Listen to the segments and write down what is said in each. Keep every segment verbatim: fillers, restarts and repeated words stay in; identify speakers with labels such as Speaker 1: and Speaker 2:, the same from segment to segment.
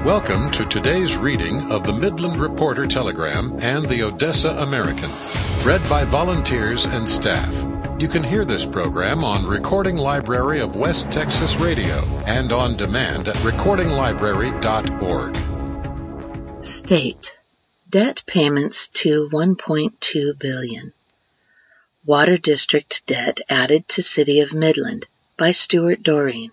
Speaker 1: Welcome to today's reading of the Midland Reporter Telegram and the Odessa American, read by volunteers and staff. You can hear this program on Recording Library of West Texas Radio and on demand at recording library dot org.
Speaker 2: State. Debt payments to one point two billion dollars. Water District debt added to City of Midland by Stuart Doreen.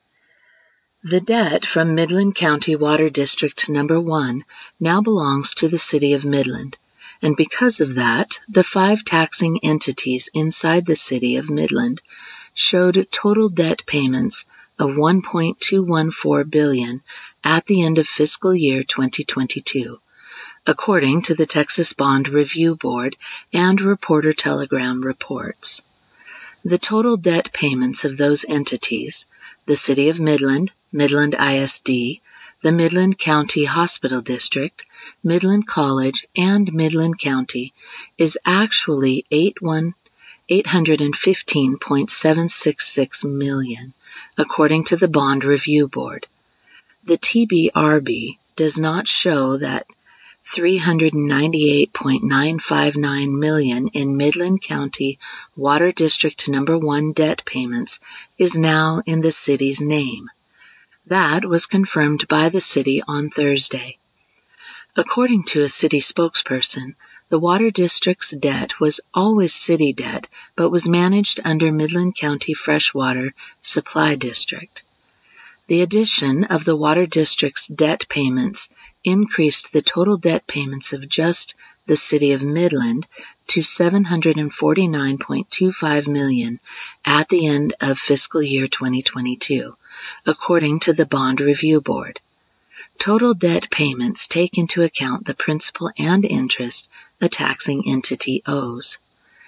Speaker 2: The debt from Midland County Water District Number one now belongs to the City of Midland, and because of that, the five taxing entities inside the City of Midland showed total debt payments of one point two one four billion dollars at the end of fiscal year twenty twenty-two, according to the Texas Bond Review Board and Reporter Telegram reports. The total debt payments of those entities, the City of Midland, Midland I S D, the Midland County Hospital District, Midland College, and Midland County, is actually eight hundred fifteen point seven six six million dollars, according to the Bond Review Board. The T B R B does not show that three hundred ninety-eight point nine five nine million dollars in Midland County Water District Number one debt payments is now in the city's name. That was confirmed by the city on Thursday. According to a city spokesperson, the Water District's debt was always city debt but was managed under Midland County Freshwater Supply District. The addition of the Water District's debt payments increased the total debt payments of just the City of Midland to seven hundred forty-nine point two five million dollars at the end of fiscal year twenty twenty-two, according to the Bond Review Board. Total debt payments take into account the principal and interest a taxing entity owes.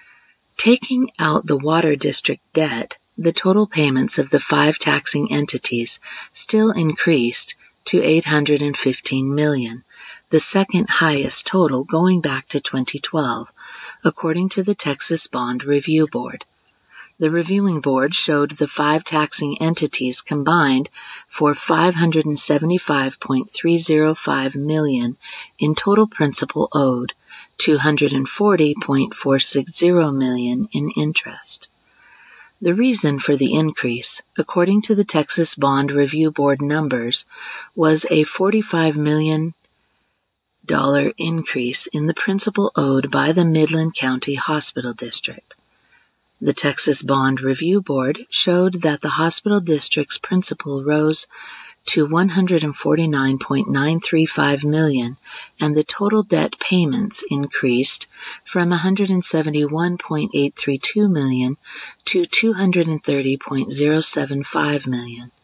Speaker 2: Taking out the Water District debt, the total payments of the five taxing entities still increased to eight hundred fifteen million dollars, the second highest total going back to twenty twelve, according to the Texas Bond Review Board. The reviewing board showed the five taxing entities combined for five hundred seventy-five point three zero five million dollars in total principal owed, two hundred forty point four six zero million dollars in interest. The reason for the increase, according to the Texas Bond Review Board numbers, was a forty-five million dollars increase in the principal owed by the Midland County Hospital District. The Texas Bond Review Board showed that the hospital district's principal rose to one hundred forty-nine point nine three five million dollars, and the total debt payments increased from one hundred seventy-one point eight three two million dollars to two hundred thirty point zero seven five million dollars.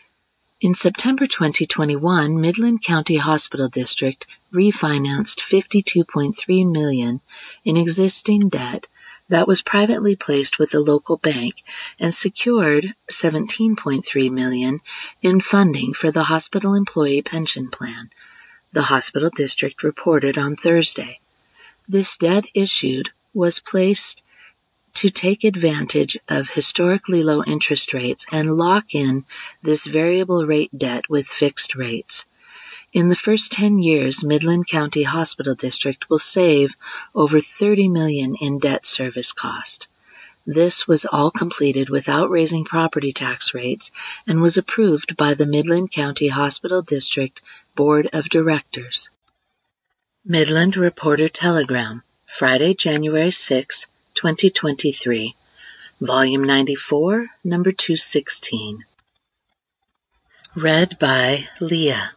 Speaker 2: In September twenty twenty-one, Midland County Hospital District refinanced fifty-two point three million dollars in existing debt that was privately placed with a local bank and secured seventeen point three million dollars in funding for the hospital employee pension plan, the hospital district reported on Thursday. This debt issued was placed to take advantage of historically low interest rates and lock in this variable rate debt with fixed rates. In the first ten years, Midland County Hospital District will save over thirty million dollars in debt service cost. This was all completed without raising property tax rates and was approved by the Midland County Hospital District Board of Directors. Midland Reporter Telegram, Friday, January sixth, twenty twenty-three, Volume ninety-four, Number two sixteen. Read by Leah.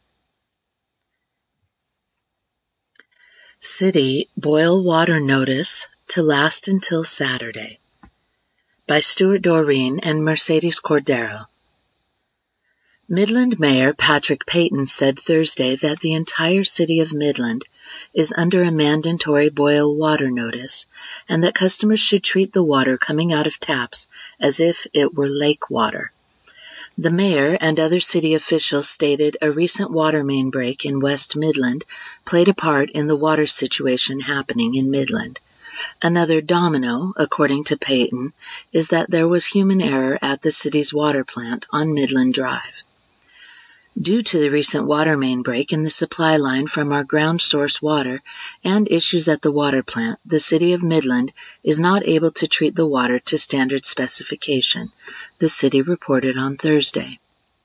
Speaker 2: City Boil Water Notice to Last Until Saturday by Stuart Doreen and Mercedes Cordero. Midland Mayor Patrick Payton said Thursday that the entire city of Midland is under a mandatory boil water notice and that customers should treat the water coming out of taps as if it were lake water. The mayor and other city officials stated a recent water main break in West Midland played a part in the water situation happening in Midland. Another domino, according to Payton, is that there was human error at the city's water plant on Midland Drive. Due to the recent water main break in the supply line from our ground source water and issues at the water plant, the City of Midland is not able to treat the water to standard specification, the city reported on Thursday.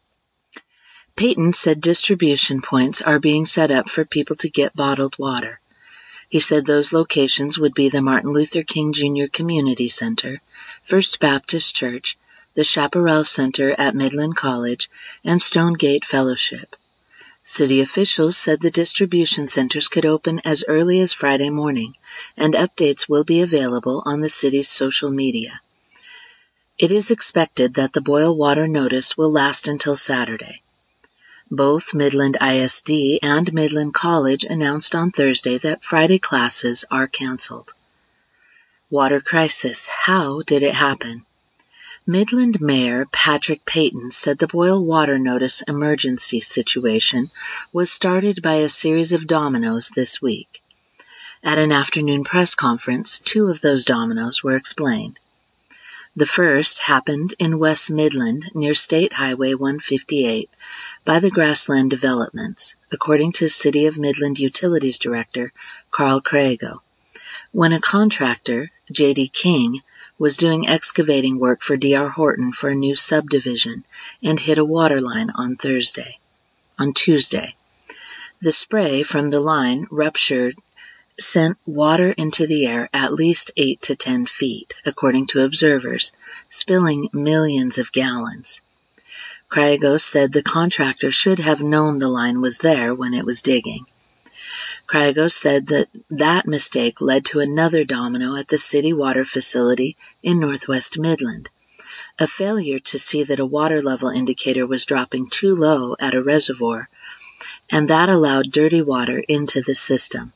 Speaker 2: Payton said distribution points are being set up for people to get bottled water. He said those locations would be the Martin Luther King Junior Community Center, First Baptist Church, the Chaparral Center at Midland College, and Stonegate Fellowship. City officials said the distribution centers could open as early as Friday morning, and updates will be available on the city's social media. It is expected that the boil water notice will last until Saturday. Both Midland I S D and Midland College announced on Thursday that Friday classes are canceled. Water crisis. How did it happen? Midland Mayor Patrick Payton said the boil water notice emergency situation was started by a series of dominoes this week. At an afternoon press conference, two of those dominoes were explained. The first happened in West Midland near State Highway one fifty-eight by the Grassland Developments, according to City of Midland Utilities Director Carl Craigo, when a contractor, J D King, was doing excavating work for D R Horton for a new subdivision and hit a water line on Thursday. On Tuesday, the spray from the line ruptured, sent water into the air at least eight to ten feet, according to observers, spilling millions of gallons. Craigo said the contractor should have known the line was there when it was digging. Craigo said that that mistake led to another domino at the city water facility in Northwest Midland, a failure to see that a water level indicator was dropping too low at a reservoir, and that allowed dirty water into the system.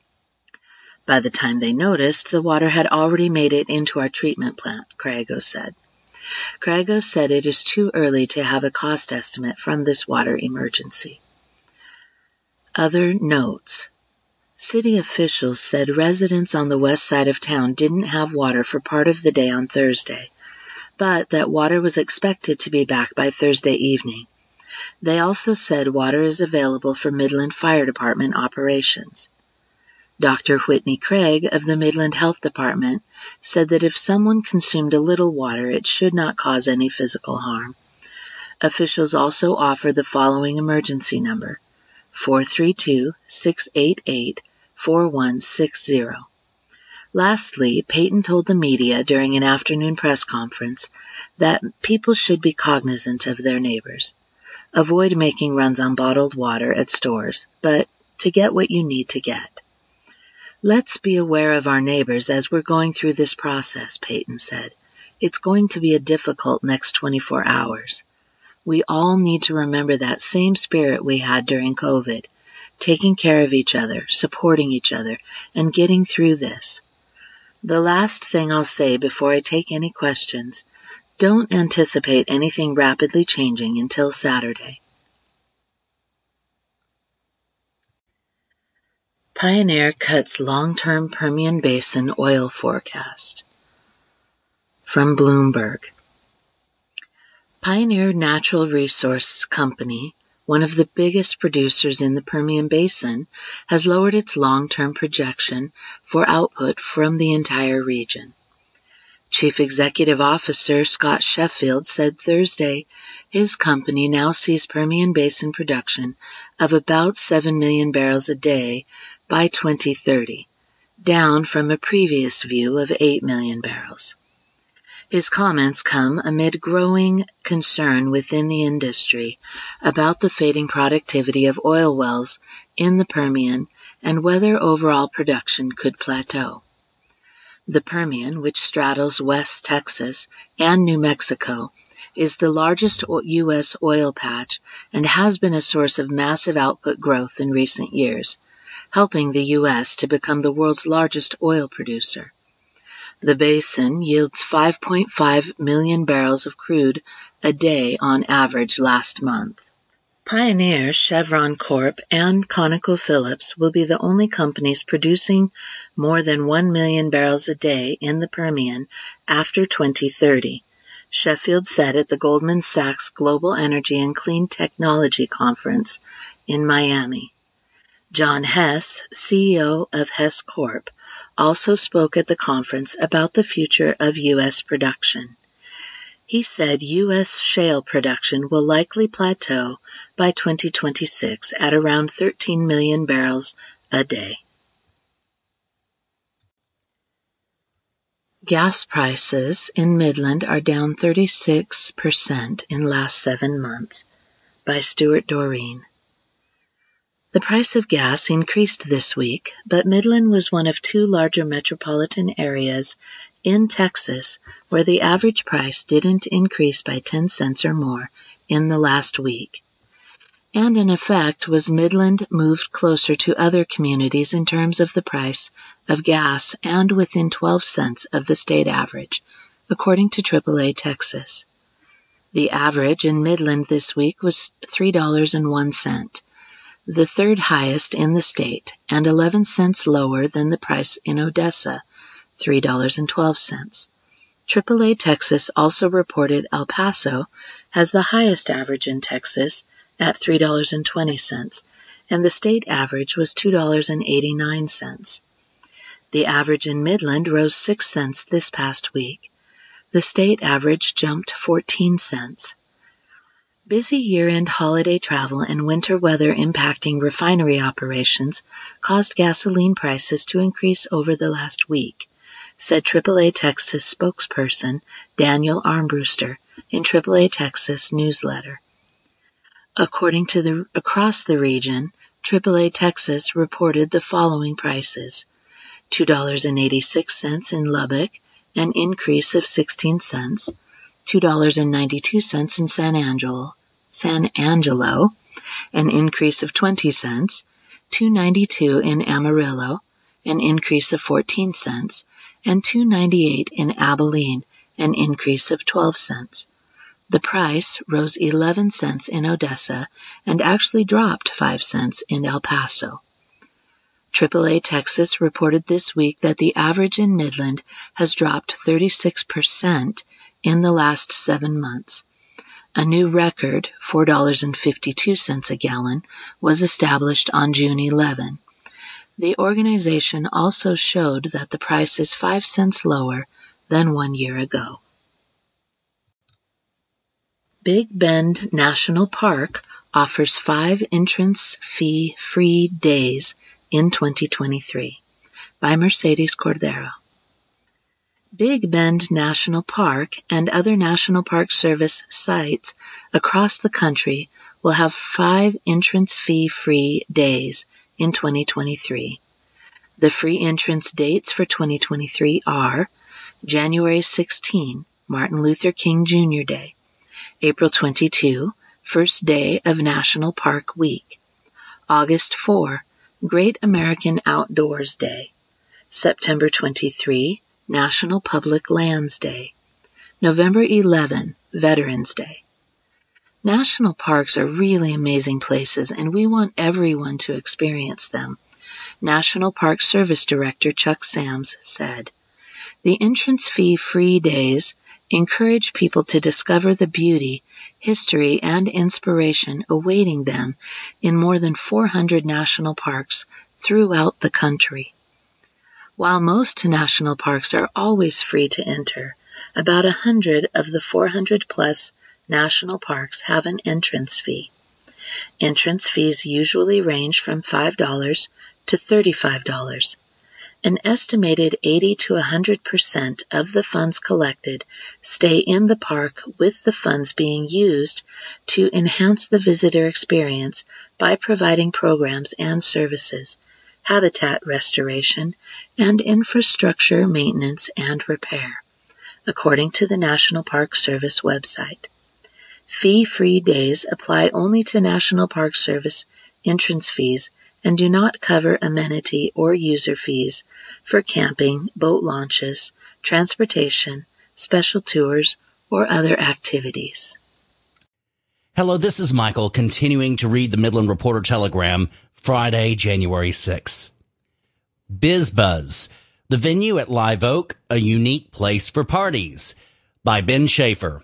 Speaker 2: By the time they noticed, the water had already made it into our treatment plant, Craigo said. Craigo said it is too early to have a cost estimate from this water emergency. Other notes. City officials said residents on the west side of town didn't have water for part of the day on Thursday, but that water was expected to be back by Thursday evening. They also said water is available for Midland Fire Department operations. Doctor Whitney Craig of the Midland Health Department said that if someone consumed a little water, it should not cause any physical harm. Officials also offer the following emergency number, four three two, six eight eight, four one six zero. Lastly, Payton told the media during an afternoon press conference that people should be cognizant of their neighbors. Avoid making runs on bottled water at stores, but to get what you need to get. Let's be aware of our neighbors as we're going through this process, Payton said. It's going to be a difficult next twenty-four hours. We all need to remember that same spirit we had during COVID, taking care of each other, supporting each other, and getting through this. The last thing I'll say before I take any questions, don't anticipate anything rapidly changing until Saturday. Pioneer cuts long-term Permian Basin oil forecast. From Bloomberg. Pioneer Natural Resource Company, one of the biggest producers in the Permian Basin, has lowered its long-term projection for output from the entire region. Chief Executive Officer Scott Sheffield said Thursday his company now sees Permian Basin production of about seven million barrels a day by twenty thirty, down from a previous view of eight million barrels. His comments come amid growing concern within the industry about the fading productivity of oil wells in the Permian and whether overall production could plateau. The Permian, which straddles West Texas and New Mexico, is the largest U S oil patch and has been a source of massive output growth in recent years, helping the U S to become the world's largest oil producer. The basin yields five point five million barrels of crude a day on average last month. Pioneer, Chevron Corp, and ConocoPhillips will be the only companies producing more than one million barrels a day in the Permian after twenty thirty, Sheffield said at the Goldman Sachs Global Energy and Clean Technology Conference in Miami. John Hess, C E O of Hess Corp, also spoke at the conference about the future of U S production. He said U S shale production will likely plateau by twenty twenty-six at around thirteen million barrels a day. Gas prices in Midland are down thirty-six percent in last seven months, by Stuart Doreen. The price of gas increased this week, but Midland was one of two larger metropolitan areas in Texas where the average price didn't increase by ten cents or more in the last week. And in effect, was Midland moved closer to other communities in terms of the price of gas and within twelve cents of the state average, according to triple A Texas. The average in Midland this week was three dollars and one cent, the third highest in the state, and eleven cents lower than the price in Odessa, three dollars and twelve cents. triple A Texas also reported El Paso has the highest average in Texas at three dollars and twenty cents, and the state average was two dollars and eighty-nine cents. The average in Midland rose six cents this past week. The state average jumped fourteen cents. Busy year-end holiday travel and winter weather impacting refinery operations caused gasoline prices to increase over the last week, said triple A Texas spokesperson Daniel Armbruster in triple A Texas newsletter. According to the across the region, triple A Texas reported the following prices: two dollars and eighty-six cents in Lubbock, an increase of sixteen cents, two dollars and ninety-two cents in San Angelo, San Angelo, an increase of twenty cents, two dollars and ninety-two cents in Amarillo, an increase of fourteen cents, and two dollars and ninety-eight cents in Abilene, an increase of twelve cents. The price rose eleven cents in Odessa and actually dropped five cents in El Paso. triple A Texas reported this week that the average in Midland has dropped thirty-six percent in the last seven months. A new record, four dollars and fifty-two cents a gallon, was established on June eleventh. The organization also showed that the price is five cents lower than one year ago. Big Bend National Park offers five entrance fee-free days in twenty twenty-three, by Mercedes Cordero. Big Bend National Park and other National Park Service sites across the country will have five entrance fee-free days in twenty twenty-three. The free entrance dates for twenty twenty-three are January sixteenth, Martin Luther King Junior Day, April twenty-second, first day of National Park Week, August fourth, Great American Outdoors Day, September twenty-third, National Public Lands Day, November eleventh, Veterans Day. National parks are really amazing places, and we want everyone to experience them, National Park Service Director Chuck Sams said. The entrance fee-free days encourage people to discover the beauty, history, and inspiration awaiting them in more than four hundred national parks throughout the country. While most national parks are always free to enter, about a hundred of the four hundred plus national parks have an entrance fee. Entrance fees usually range from five dollars to thirty-five dollars. An estimated eighty to one hundred percent of the funds collected stay in the park, with the funds being used to enhance the visitor experience by providing programs and services, habitat restoration, and infrastructure maintenance and repair, according to the National Park Service website. Fee-free days apply only to National Park Service entrance fees and do not cover amenity or user fees for camping, boat launches, transportation, special tours, or other activities.
Speaker 3: Hello, this is Michael, continuing to read the Midland Reporter Telegram, Friday, January sixth. BizBuzz, the venue at Live Oak, a unique place for parties. by Ben Schaefer.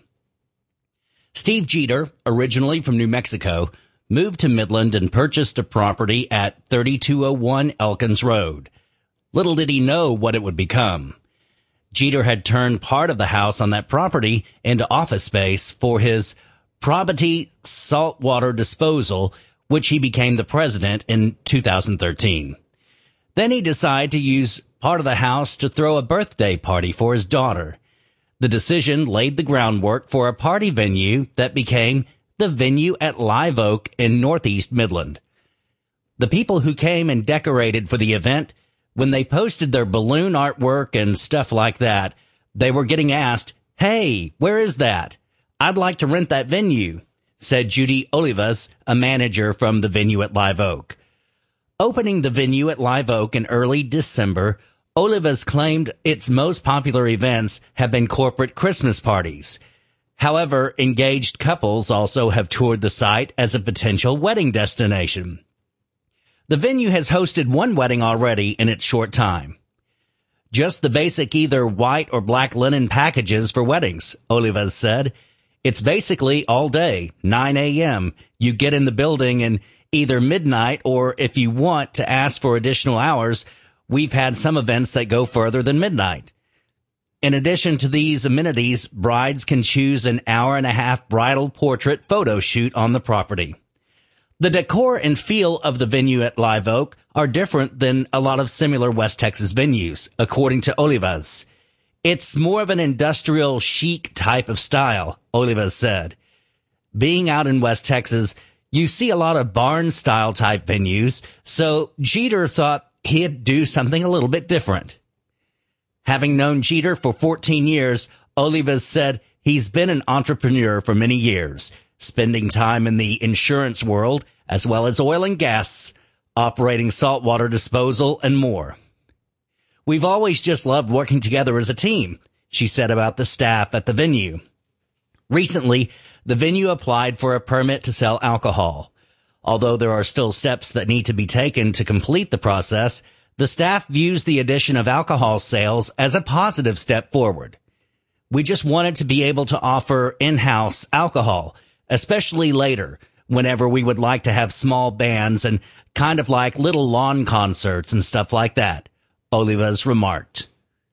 Speaker 3: Steve Jeter, originally from New Mexico, moved to Midland and purchased a property at thirty-two oh one Elkins Road. Little did he know what it would become. Jeter had turned part of the house on that property into office space for his Probity Saltwater Disposal, which he became the president in two thousand thirteen. Then he decided to use part of the house to throw a birthday party for his daughter. The decision laid the groundwork for a party venue that became the Venue at Live Oak in Northeast Midland. The people who came and decorated for the event, when they posted their balloon artwork and stuff like that, they were getting asked, "Hey, where is that? I'd like to rent that venue," said Judy Olivas, a manager from the Venue at Live Oak. Opening the Venue at Live Oak in early December, Olivas claimed its most popular events have been corporate Christmas parties. However, engaged couples also have toured the site as a potential wedding destination. The venue has hosted one wedding already in its short time. Just the basic either white or black linen packages for weddings, Olivas said. It's basically all day, nine a.m. You get in the building and either midnight or if you want to ask for additional hours, we've had some events that go further than midnight. In addition to these amenities, brides can choose an hour and a half bridal portrait photo shoot on the property. The decor and feel of the Venue at Live Oak are different than a lot of similar West Texas venues, according to Olivas. It's more of an industrial chic type of style, Olivas said. Being out in West Texas, you see a lot of barn-style type venues, so Jeter thought he'd do something a little bit different. Having known Jeter for fourteen years, Olivas said he's been an entrepreneur for many years, spending time in the insurance world as well as oil and gas, operating saltwater disposal, and more. "We've always just loved working together as a team," she said about the staff at the venue. Recently, the venue applied for a permit to sell alcohol. Although there are still steps that need to be taken to complete the process, the staff views the addition of alcohol sales as a positive step forward. "We just wanted to be able to offer in-house alcohol, especially later, whenever we would like to have small bands and kind of like little lawn concerts and stuff like that," Olivas remarked.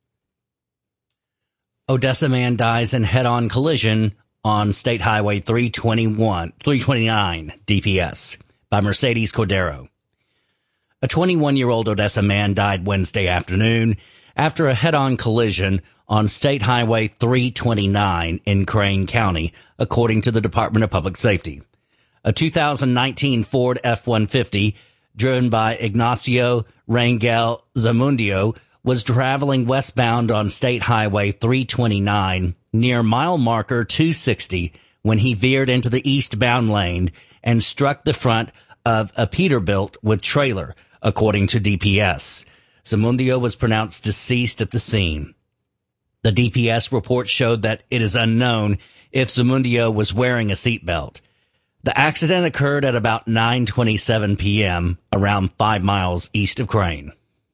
Speaker 3: Odessa man dies in head-on collision on State Highway three twenty-one, three twenty-nine D P S by Mercedes Cordero. A twenty-one-year-old Odessa man died Wednesday afternoon after a head-on collision on State Highway three twenty-nine in Crane County, according to the Department of Public Safety. A two thousand nineteen Ford F one fifty, driven by Ignacio Rangel Zamundio, was traveling westbound on State Highway three twenty-nine near mile marker two sixty when he veered into the eastbound lane and struck the front of a Peterbilt with trailer, according to D P S. Zamundio was pronounced deceased at the scene. The D P S report showed that it is unknown if Zamundio was wearing a seatbelt. The accident occurred at about nine twenty-seven p.m., around five miles east of Crane.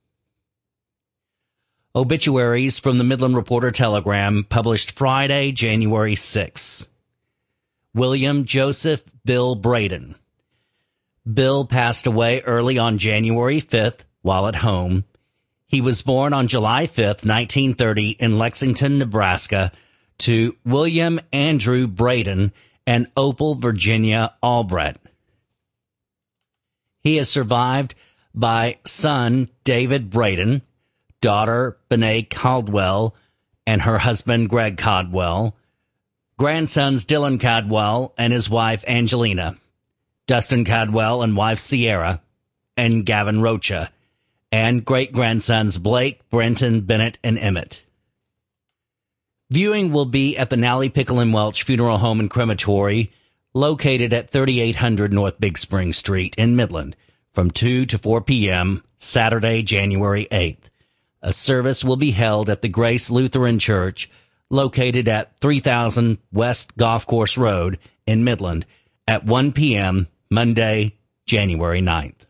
Speaker 3: Obituaries from the Midland Reporter-Telegram published Friday, January sixth. William Joseph Bill Braden. Bill passed away early on January fifth while at home. He was born on July fifth, nineteen thirty in Lexington, Nebraska, to William Andrew Braden and Opal Virginia Albrecht. He is survived by son David Braden, daughter Benet Caldwell, and her husband Greg Caldwell, grandsons Dylan Caldwell and his wife Angelina, Dustin Caldwell and wife Sierra, and Gavin Rocha, and great-grandsons Blake, Brenton, Bennett, and Emmett. Viewing will be at the Nally Pickle and Welch Funeral Home and Crematory, located at thirty-eight hundred North Big Spring Street in Midland, from two to four p.m., Saturday, January eighth. A service will be held at the Grace Lutheran Church, located at three thousand West Golf Course Road in Midland, at one p.m., Monday, January ninth.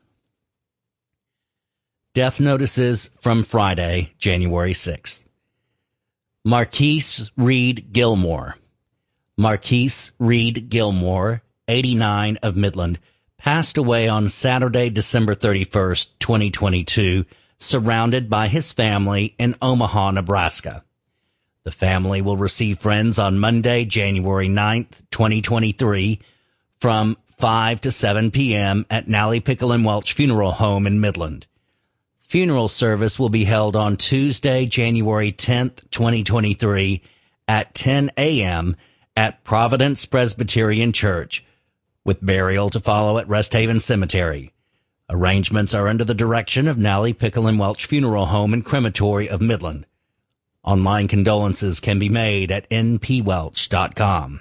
Speaker 3: Death notices from Friday, January sixth. Marquise Reed Gilmore. Marquise Reed Gilmore, eighty-nine, of Midland, passed away on Saturday, December thirty-first, twenty twenty-two, surrounded by his family in Omaha, Nebraska. The family will receive friends on Monday, January ninth, twenty twenty-three, from five to seven p.m. at Nally Pickle and Welch Funeral Home in Midland. Funeral service will be held on Tuesday, January tenth, twenty twenty-three, at ten a.m. at Providence Presbyterian Church, with burial to follow at Rest Haven Cemetery. Arrangements are under the direction of Nally Pickle and Welch Funeral Home and Crematory of Midland. Online condolences can be made at n p welch dot com.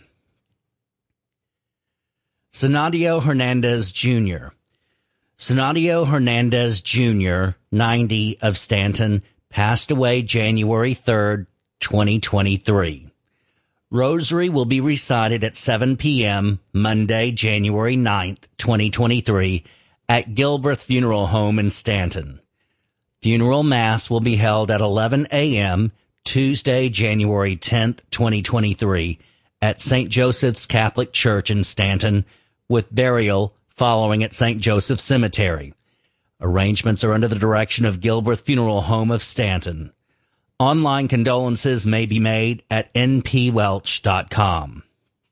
Speaker 3: Sanadio Hernandez Junior Sanadio Hernandez Junior, ninety, of Stanton, passed away January third, twenty twenty-three. Rosary will be recited at seven p.m. Monday, January ninth, twenty twenty-three, at Gilbreth Funeral Home in Stanton. Funeral Mass will be held at eleven a.m. Tuesday, January tenth, twenty twenty-three, at Saint Joseph's Catholic Church in Stanton, with burial following at Saint Joseph Cemetery. Arrangements are under the direction of Gilbreth Funeral Home of Stanton. Online condolences may be made at n p welch dot com.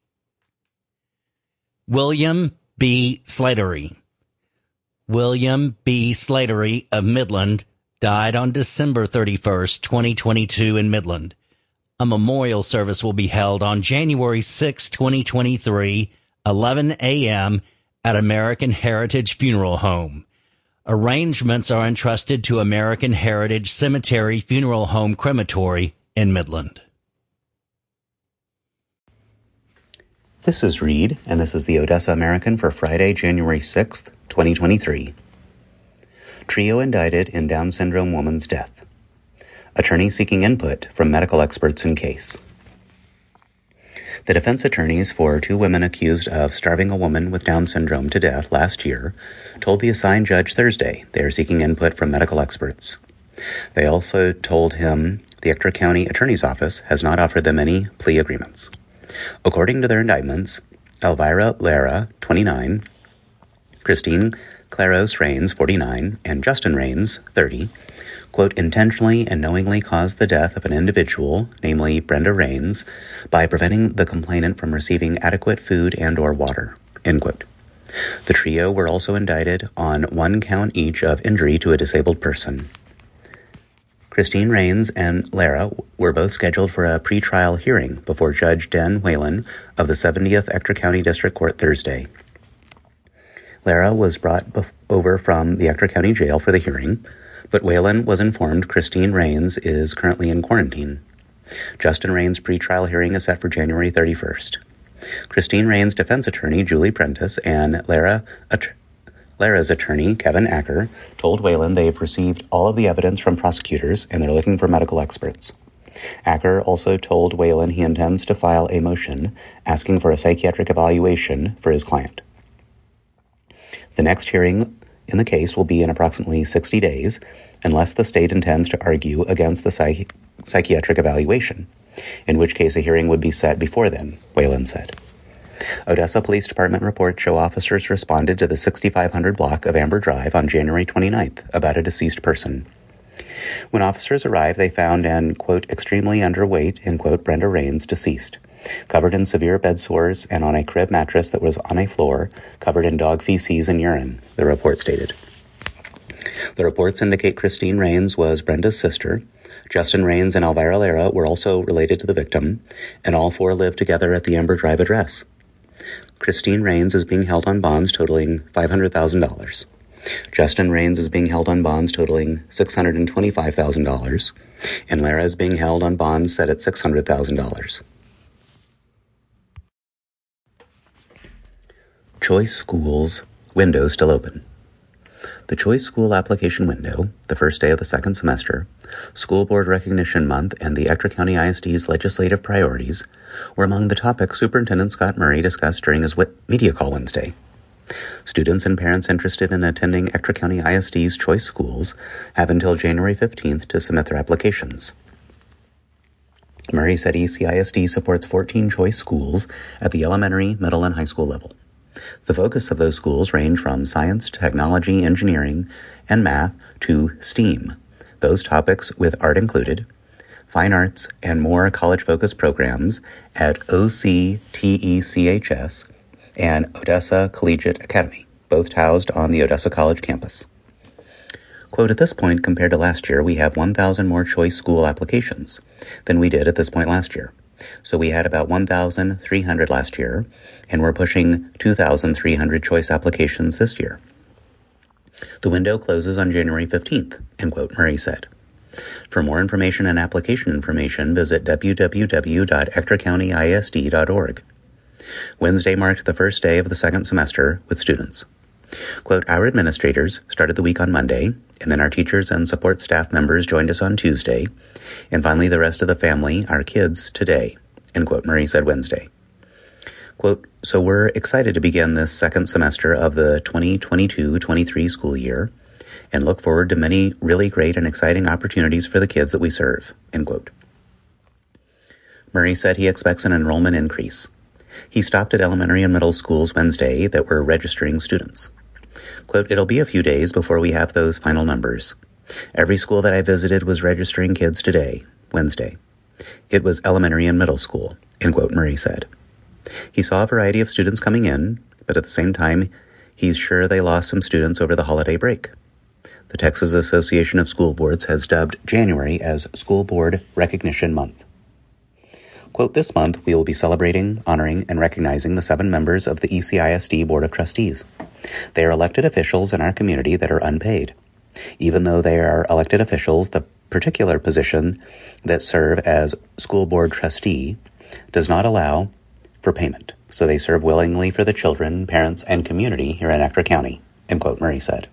Speaker 3: William B. Slatery. William B. Slatery of Midland died on December thirty-first, twenty twenty-two in Midland. A memorial service will be held on January sixth, twenty twenty-three, eleven a.m. at American Heritage Funeral Home. Arrangements are entrusted to American Heritage Cemetery Funeral Home Crematory in Midland.
Speaker 4: This is Reed, and this is the Odessa American for Friday, January sixth, twenty twenty-three. Trio indicted in Down syndrome woman's death. Attorney seeking input from medical experts in case. The defense attorneys for two women accused of starving a woman with Down syndrome to death last year told the assigned judge Thursday they are seeking input from medical experts. They also told him the Ector County Attorney's Office has not offered them any plea agreements. According to their indictments, Elvira Lara, twenty-nine, Christine Claros Rains, forty-nine, and Justin Rains, thirty, quote, intentionally and knowingly caused the death of an individual, namely Brenda Rains, by preventing the complainant from receiving adequate food and or water, end quote. The trio were also indicted on one count each of injury to a disabled person. Christine Rains and Lara were both scheduled for a pretrial hearing before Judge Den Whalen of the seventieth Ector County District Court Thursday. Lara was brought bef- over from the Ector County Jail for the hearing, but Whalen was informed Christine Rains is currently in quarantine. Justin Rains' pretrial hearing is set for January thirty-first. Christine Rains' defense attorney, Julie Prentice, and Lara, att- Lara's attorney, Kevin Acker, told Whalen they've received all of the evidence from prosecutors and they're looking for medical experts. Acker also told Whalen he intends to file a motion asking for a psychiatric evaluation for his client. The next hearing in the case will be in approximately sixty days, unless the state intends to argue against the psych- psychiatric evaluation, in which case a hearing would be set before then, Whalen said. Odessa Police Department reports show officers responded to the sixty-five hundred block of Amber Drive on January twenty-ninth about a deceased person. When officers arrived, they found an, quote, extremely underweight, end quote, Brenda Rains, deceased, covered in severe bed sores and on a crib mattress that was on a floor covered in dog feces and urine, the report stated. The reports indicate Christine Rains was Brenda's sister. Justin Rains and Elvira Lara were also related to the victim, and all four lived together at the Amber Drive address. Christine Rains is being held on bonds totaling five hundred thousand dollars. Justin Rains is being held on bonds totaling six hundred twenty-five thousand dollars, and Lara is being held on bonds set at six hundred thousand dollars. Choice Schools window still open. The Choice School application window, the first day of the second semester, School Board Recognition Month, and the Ector County I S D's legislative priorities were among the topics Superintendent Scott Murray discussed during his media call Wednesday. Students and parents interested in attending Ector County I S D's Choice Schools have until January fifteenth to submit their applications. Murray said E C I S D supports fourteen choice schools at the elementary, middle, and high school level. The focus of those schools range from science, technology, engineering, and math to STEAM, those topics with art included, fine arts, and more college-focused programs at O C T E C H S and Odessa Collegiate Academy, both housed on the Odessa College campus. Quote, at this point, compared to last year, we have one thousand more choice school applications than we did at this point last year. So we had about one thousand three hundred last year, and we're pushing two thousand three hundred choice applications this year. The window closes on January fifteenth, end quote, Murray said. For more information and application information, visit w w w dot ector county i s d dot org. Wednesday marked the first day of the second semester with students. Quote, our administrators started the week on Monday, and then our teachers and support staff members joined us on Tuesday, and finally the rest of the family, our kids, today, end quote, Murray said Wednesday. Quote, so we're excited to begin this second semester of the twenty twenty-two twenty-three school year and look forward to many really great and exciting opportunities for the kids that we serve, end quote. Murray said he expects an enrollment increase. He stopped at elementary and middle schools Wednesday that were registering students. Quote, it'll be a few days before we have those final numbers. Every school that I visited was registering kids today, Wednesday. It was elementary and middle school, end quote, Murray said. He saw a variety of students coming in, but at the same time, he's sure they lost some students over the holiday break. The Texas Association of School Boards has dubbed January as School Board Recognition Month. Quote, this month we will be celebrating, honoring, and recognizing the seven members of the E C I S D Board of Trustees. They are elected officials in our community that are unpaid. Even though they are elected officials, the particular position that serve as school board trustee does not allow for payment, so they serve willingly for the children, parents, and community here in Ector County, end quote, Murray said.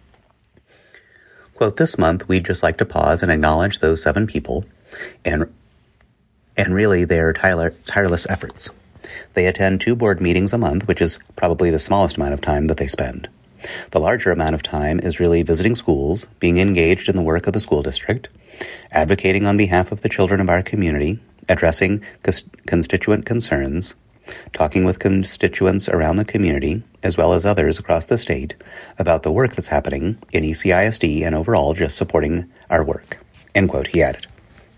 Speaker 4: Quote, this month we'd just like to pause and acknowledge those seven people and and really their tire- tireless efforts. They attend two board meetings a month, which is probably the smallest amount of time that they spend. The larger amount of time is really visiting schools, being engaged in the work of the school district, advocating on behalf of the children of our community, addressing cons- constituent concerns, talking with constituents around the community, as well as others across the state, about the work that's happening in E C I S D and overall just supporting our work, end quote, he added.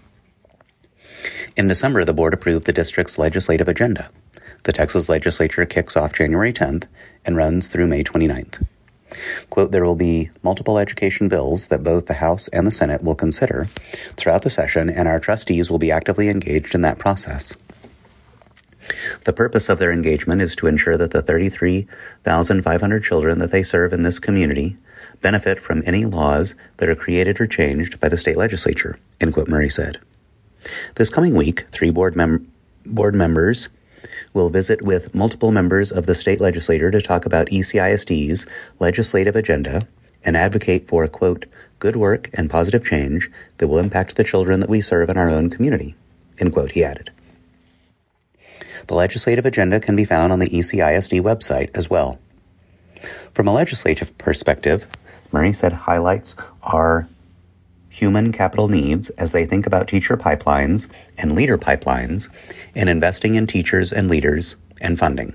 Speaker 4: In December, the board approved the district's legislative agenda. The Texas legislature kicks off January tenth and runs through May twenty-ninth. Quote, there will be multiple education bills that both the House and the Senate will consider throughout the session, and our trustees will be actively engaged in that process. The purpose of their engagement is to ensure that the thirty-three thousand five hundred children that they serve in this community benefit from any laws that are created or changed by the state legislature, end quote, Murray said. This coming week, three board, mem- board members will visit with multiple members of the state legislature to talk about E C I S D's legislative agenda and advocate for, quote, good work and positive change that will impact the children that we serve in our own community, end quote, he added. The legislative agenda can be found on the E C I S D website as well. From a legislative perspective, Murray said highlights are human capital needs as they think about teacher pipelines and leader pipelines and investing in teachers and leaders and funding.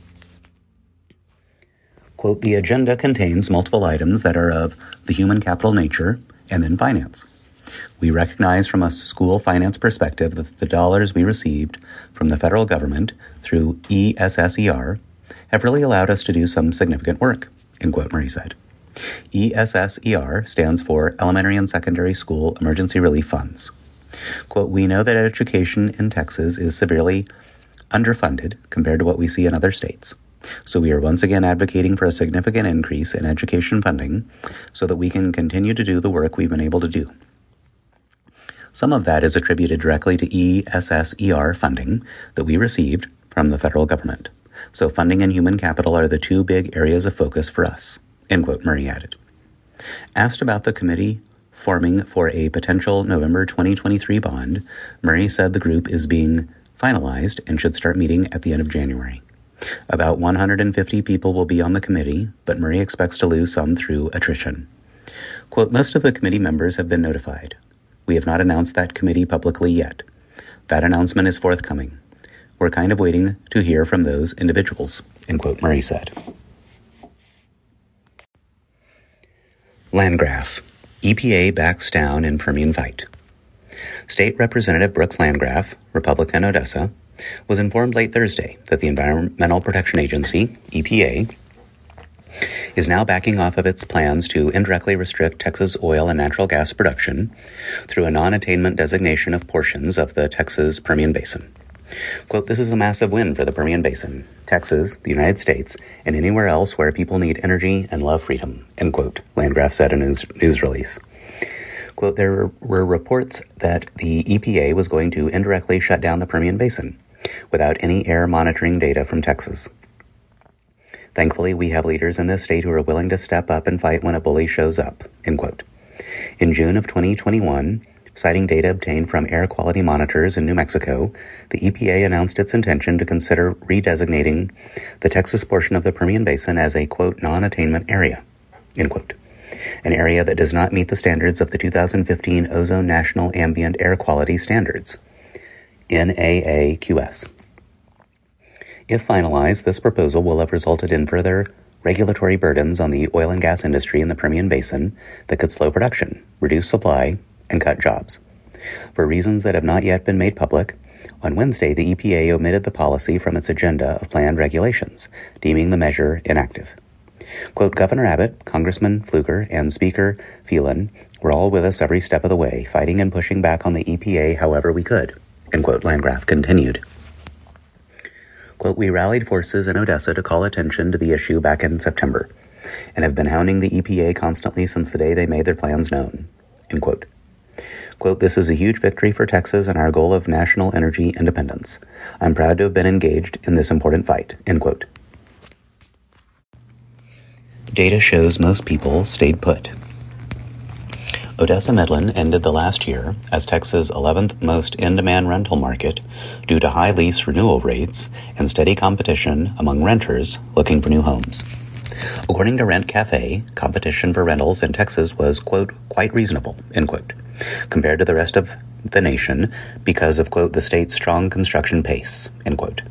Speaker 4: Quote, the agenda contains multiple items that are of the human capital nature and then finance. We recognize from a school finance perspective that the dollars we received from the federal government through E S S E R have really allowed us to do some significant work, end quote, Murray said. E S S E R stands for Elementary and Secondary School Emergency Relief Funds. Quote, we know that education in Texas is severely underfunded compared to what we see in other states. So we are once again advocating for a significant increase in education funding so that we can continue to do the work we've been able to do. Some of that is attributed directly to E S S E R funding that we received from the federal government. So funding and human capital are the two big areas of focus for us, end quote, Murray added. Asked about the committee forming for a potential November twenty twenty-three bond, Murray said the group is being finalized and should start meeting at the end of January. About one hundred fifty people will be on the committee, but Murray expects to lose some through attrition. Quote, most of the committee members have been notified. We have not announced that committee publicly yet. That announcement is forthcoming. We're kind of waiting to hear from those individuals, end quote, Murray said. Landgraf. E P A backs down in Permian fight. State Representative Brooks Landgraf, Republican Odessa, was informed late Thursday that the Environmental Protection Agency, E P A, is now backing off of its plans to indirectly restrict Texas oil and natural gas production through a non-attainment designation of portions of the Texas Permian Basin. Quote, this is a massive win for the Permian Basin, Texas, the United States, and anywhere else where people need energy and love freedom, end quote, Landgraf said in a news, news release. Quote, there were reports that the E P A was going to indirectly shut down the Permian Basin without any air monitoring data from Texas. Thankfully, we have leaders in this state who are willing to step up and fight when a bully shows up, end quote. In June of twenty twenty-one, citing data obtained from air quality monitors in New Mexico, the E P A announced its intention to consider redesignating the Texas portion of the Permian Basin as a, quote, non-attainment area, end quote, an area that does not meet the standards of the two thousand fifteen Ozone National Ambient Air Quality Standards, N A A Q S. If finalized, this proposal will have resulted in further regulatory burdens on the oil and gas industry in the Permian Basin that could slow production, reduce supply, and cut jobs. For reasons that have not yet been made public, on Wednesday the E P A omitted the policy from its agenda of planned regulations, deeming the measure inactive. Quote, Governor Abbott, Congressman Pfluger, and Speaker Phelan were all with us every step of the way, fighting and pushing back on the E P A however we could, end quote, Landgraf continued. Quote, we rallied forces in Odessa to call attention to the issue back in September, and have been hounding the E P A constantly since the day they made their plans known, end quote. Quote, this is a huge victory for Texas and our goal of national energy independence. I'm proud to have been engaged in this important fight, end quote. Data shows most people stayed put. Odessa Midland ended the last year as Texas' eleventh most in-demand rental market due to high lease renewal rates and steady competition among renters looking for new homes. According to Rent Cafe, competition for rentals in Texas was, quote, quite reasonable, end quote, compared to the rest of the nation because of, quote, the state's strong construction pace, end quote.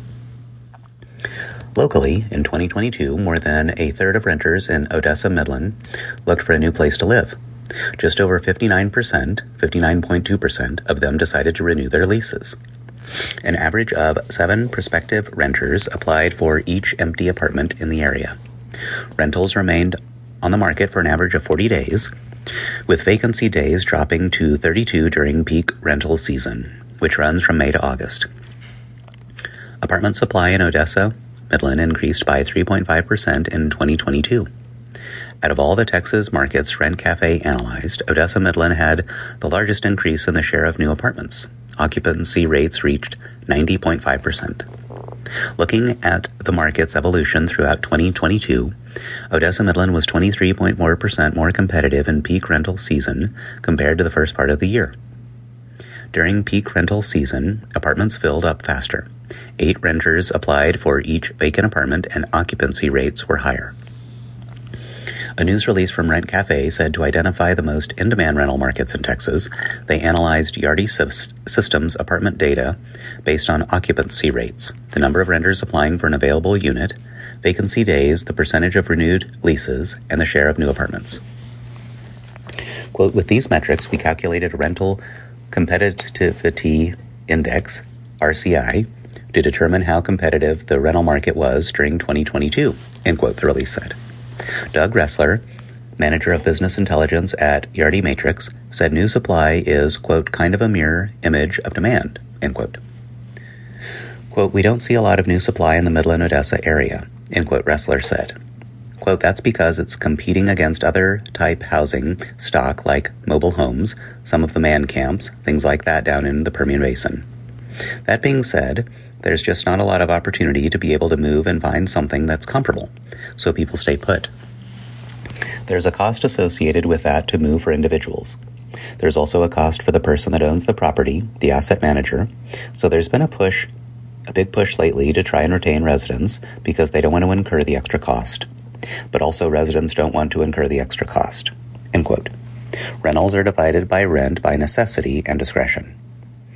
Speaker 4: Locally, in twenty twenty-two, more than a third of renters in Odessa Midland looked for a new place to live. Just over fifty-nine percent, fifty-nine point two percent of them decided to renew their leases. An average of seven prospective renters applied for each empty apartment in the area. Rentals remained on the market for an average of forty days, with vacancy days dropping to thirty-two during peak rental season, which runs from May to August. Apartment supply in Odessa Midland increased by three point five percent in twenty twenty-two. Out of all the Texas markets Rent Cafe analyzed, Odessa Midland had the largest increase in the share of new apartments. Occupancy rates reached ninety point five percent. Looking at the market's evolution throughout twenty twenty-two, Odessa Midland was twenty-three point four percent more competitive in peak rental season compared to the first part of the year. During peak rental season, apartments filled up faster. Eight renters applied for each vacant apartment and occupancy rates were higher. A news release from Rent Cafe said to identify the most in-demand rental markets in Texas, they analyzed Yardi Systems apartment data based on occupancy rates, the number of renters applying for an available unit, vacancy days, the percentage of renewed leases, and the share of new apartments. Quote, with these metrics, we calculated a rental competitivity index, R C I, to determine how competitive the rental market was during twenty twenty-two, end quote, the release said. Doug Ressler, manager of business intelligence at Yardi Matrix, said new supply is, quote, kind of a mirror image of demand, end quote. Quote, we don't see a lot of new supply in the Midland Odessa area, end quote, Ressler said. Quote, that's because it's competing against other type housing stock like mobile homes, some of the man camps, things like that down in the Permian Basin. That being said, there's just not a lot of opportunity to be able to move and find something that's comparable, so people stay put. There's a cost associated with that to move for individuals. There's also a cost for the person that owns the property, the asset manager, so there's been a push, a big push lately to try and retain residents because they don't want to incur the extra cost. But also residents don't want to incur the extra cost, end quote. Rentals are divided by rent by necessity and discretion.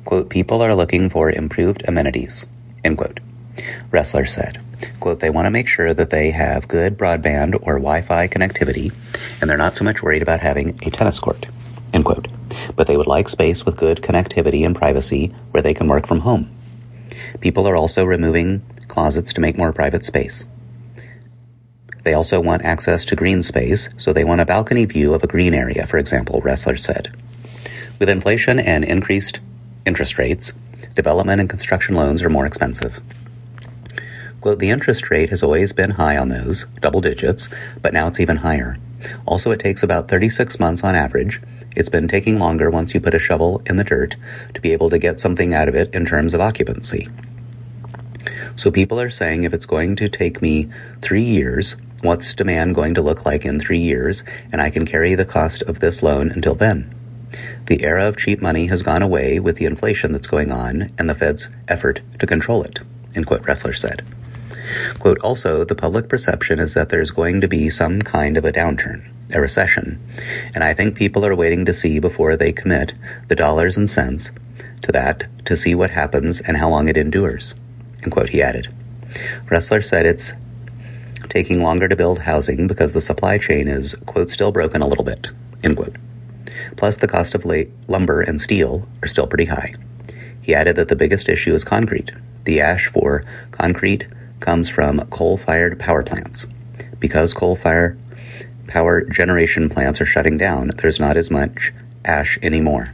Speaker 4: Quote, people are looking for improved amenities, end quote. Ressler said, quote, they want to make sure that they have good broadband or Wi-Fi connectivity, and they're not so much worried about having a tennis court, end quote. But they would like space with good connectivity and privacy where they can work from home. People are also removing closets to make more private space. They also want access to green space, so they want a balcony view of a green area, for example, Ressler said. With inflation and increased interest rates, development and construction loans are more expensive. Quote, the interest rate has always been high on those, double digits, but now it's even higher. Also, it takes about thirty-six months on average. It's been taking longer once you put a shovel in the dirt to be able to get something out of it in terms of occupancy. So people are saying if it's going to take me three years, what's demand going to look like in three years, and I can carry the cost of this loan until then. The era of cheap money has gone away with the inflation that's going on and the Fed's effort to control it, end quote, Ressler said. Quote, also, the public perception is that there's going to be some kind of a downturn, a recession, and I think people are waiting to see before they commit the dollars and cents to that to see what happens and how long it endures, end quote, he added. Ressler said it's taking longer to build housing because the supply chain is, quote, still broken a little bit, end quote. Plus, the cost of la- lumber and steel are still pretty high. He added that the biggest issue is concrete. The ash for concrete comes from coal-fired power plants. Because coal-fired power generation plants are shutting down, there's not as much ash anymore.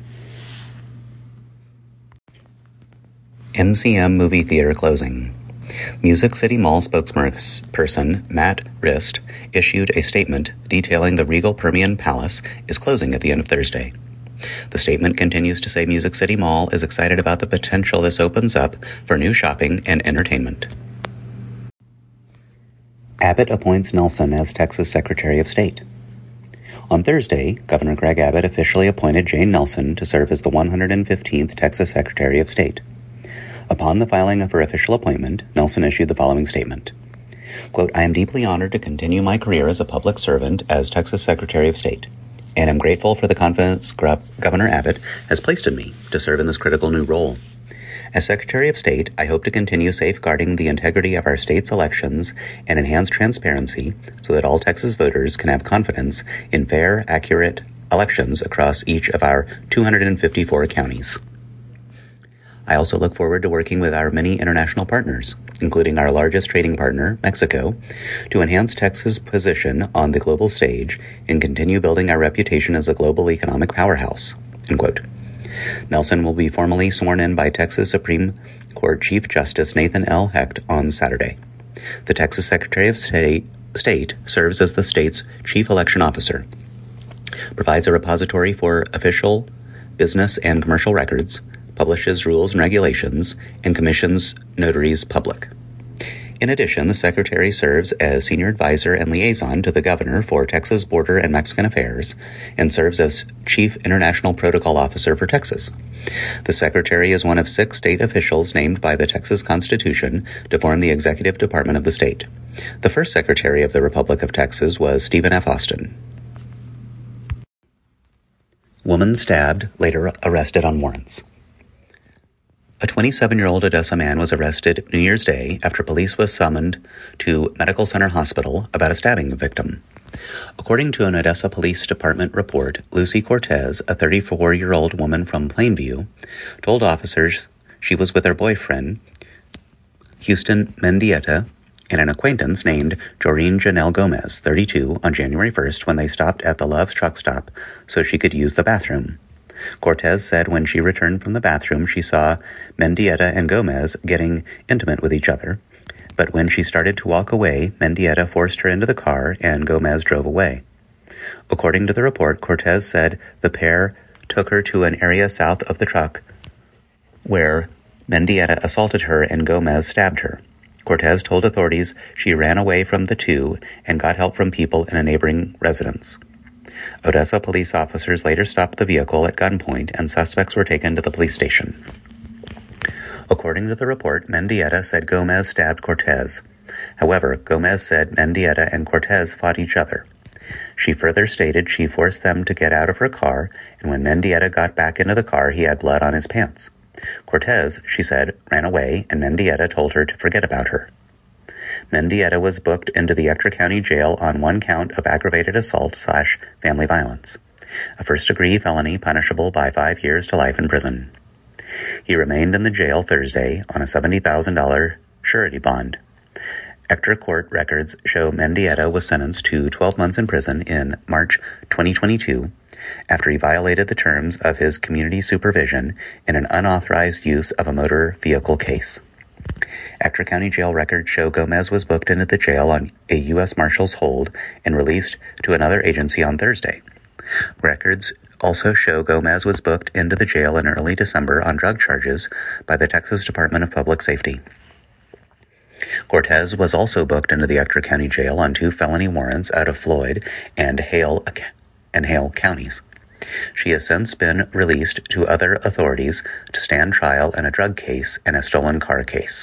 Speaker 4: M C M movie theater closing. Music City Mall spokesperson Matt Rist issued a statement detailing the Regal Permian Palace is closing at the end of Thursday. The statement continues to say Music City Mall is excited about the potential this opens up for new shopping and entertainment. Abbott appoints Nelson as Texas Secretary of State. On Thursday, Governor Greg Abbott officially appointed Jane Nelson to serve as the one hundred fifteenth Texas Secretary of State. Upon the filing of her official appointment, Nelson issued the following statement. Quote, I am deeply honored to continue my career as a public servant as Texas Secretary of State, and am grateful for the confidence Governor Abbott has placed in me to serve in this critical new role. As Secretary of State, I hope to continue safeguarding the integrity of our state's elections and enhance transparency so that all Texas voters can have confidence in fair, accurate elections across each of our two hundred fifty-four counties. I also look forward to working with our many international partners, including our largest trading partner, Mexico, to enhance Texas' position on the global stage and continue building our reputation as a global economic powerhouse, end quote. Nelson will be formally sworn in by Texas Supreme Court Chief Justice Nathan L. Hecht on Saturday. The Texas Secretary of State, State serves as the state's chief election officer, provides a repository for official, business, and commercial records, publishes rules and regulations, and commissions notaries public. In addition, the Secretary serves as senior advisor and liaison to the governor for Texas Border and Mexican Affairs and serves as Chief International Protocol Officer for Texas. The Secretary is one of six state officials named by the Texas Constitution to form the executive department of the state. The first Secretary of the Republic of Texas was Stephen F. Austin. Woman stabbed, later arrested on warrants. A twenty-seven-year-old Odessa man was arrested New Year's Day after police was summoned to Medical Center Hospital about a stabbing victim. According to an Odessa Police Department report, Lucy Cortez, a thirty-four-year-old woman from Plainview, told officers she was with her boyfriend, Houston Mendieta, and an acquaintance named Joreen Janelle Gomez, thirty-two, on January first when they stopped at the Love's truck stop so she could use the bathroom. Cortez said when she returned from the bathroom, she saw Mendieta and Gomez getting intimate with each other. But when she started to walk away, Mendieta forced her into the car and Gomez drove away. According to the report, Cortez said the pair took her to an area south of the truck where Mendieta assaulted her and Gomez stabbed her. Cortez told authorities she ran away from the two and got help from people in a neighboring residence. Odessa police officers later stopped the vehicle at gunpoint and suspects were taken to the police station. According to the report, Mendieta said Gomez stabbed Cortez. However, Gomez said Mendieta and Cortez fought each other. She further stated she forced them to get out of her car, and when Mendieta got back into the car, he had blood on his pants. Cortez, she said, ran away and Mendieta told her to forget about her. Mendieta was booked into the Ector County Jail on one count of aggravated assault slash family violence, a first-degree felony punishable by five years to life in prison. He remained in the jail Thursday on a seventy thousand dollars surety bond. Ector court records show Mendieta was sentenced to twelve months in prison in March twenty twenty-two after he violated the terms of his community supervision in an unauthorized use of a motor vehicle case. Ector County Jail records show Gomez was booked into the jail on a U S Marshal's hold and released to another agency on Thursday. Records also show Gomez was booked into the jail in early December on drug charges by the Texas Department of Public Safety. Cortez was also booked into the Ector County Jail on two felony warrants out of Floyd and Hale, and Hale counties. She has since been released to other authorities to stand trial in a drug case and a stolen car case.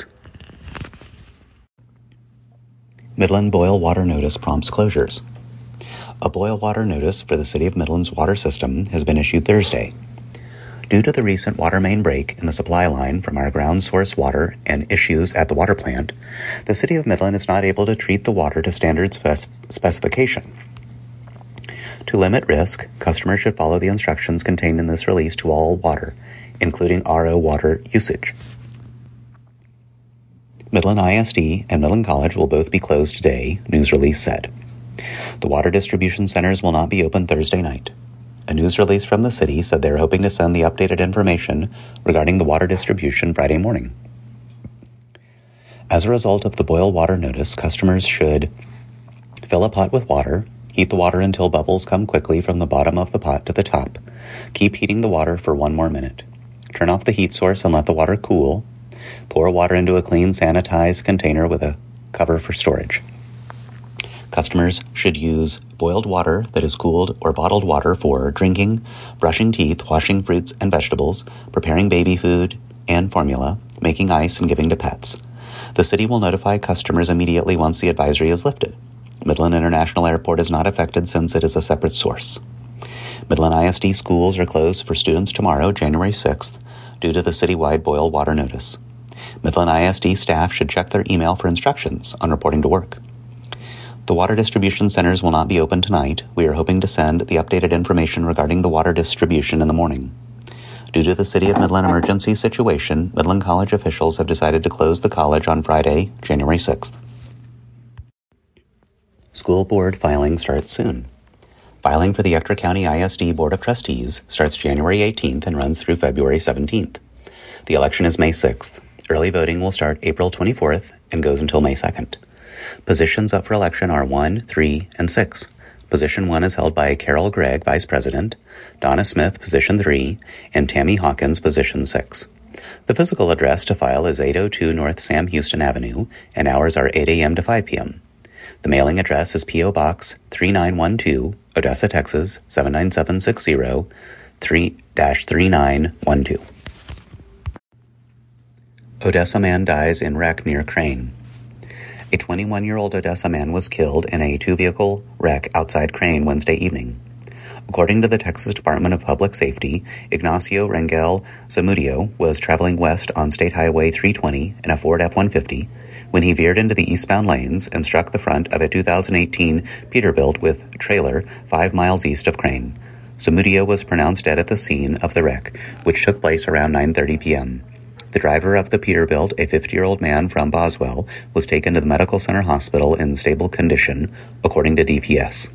Speaker 4: Midland boil water notice prompts closures. A boil water notice for the City of Midland's water system has been issued Thursday. Due to the recent water main break in the supply line from our ground source water and issues at the water plant, the City of Midland is not able to treat the water to standard spec- specification. To limit risk, customers should follow the instructions contained in this release to all water, including R O water usage. Midland I S D and Midland College will both be closed today, news release said. The water distribution centers will not be open Thursday night. A news release from the city said they are hoping to send the updated information regarding the water distribution Friday morning. As a result of the boil water notice, customers should fill a pot with water, heat the water until bubbles come quickly from the bottom of the pot to the top. Keep heating the water for one more minute. Turn off the heat source and let the water cool. Pour water into a clean, sanitized container with a cover for storage. Customers should use boiled water that is cooled or bottled water for drinking, brushing teeth, washing fruits and vegetables, preparing baby food and formula, making ice, and giving to pets. The city will notify customers immediately once the advisory is lifted. Midland International Airport is not affected since it is a separate source. Midland I S D schools are closed for students tomorrow, January sixth, due to the citywide boil water notice. Midland I S D staff should check their email for instructions on reporting to work. The water distribution centers will not be open tonight. We are hoping to send the updated information regarding the water distribution in the morning. Due to the City of Midland emergency situation, Midland College officials have decided to close the college on Friday, January sixth. School board filing starts soon. Filing for the Ector County I S D Board of Trustees starts January eighteenth and runs through February seventeenth. The election is May sixth. Early voting will start April twenty-fourth and goes until May second. Positions up for election are one, three, and six. Position one is held by Carol Gregg, Vice President, Donna Smith, Position three, and Tammy Hawkins, Position six. The physical address to file is eight oh two North Sam Houston Avenue, and hours are eight a.m. to five p.m. The mailing address is P O. Box three nine one two, Odessa, Texas seven nine seven six zero, three three nine one two. Odessa man dies in wreck near Crane. A twenty-one-year-old Odessa man was killed in a two-vehicle wreck outside Crane Wednesday evening. According to the Texas Department of Public Safety, Ignacio Rangel Zamudio was traveling west on State Highway three twenty in a Ford F one fifty when he veered into the eastbound lanes and struck the front of a two thousand eighteen Peterbilt with trailer five miles east of Crane. Zamudio was pronounced dead at the scene of the wreck, which took place around nine thirty p.m. The driver of the Peterbilt, a fifty-year-old man from Boswell, was taken to the Medical Center Hospital in stable condition, according to D P S.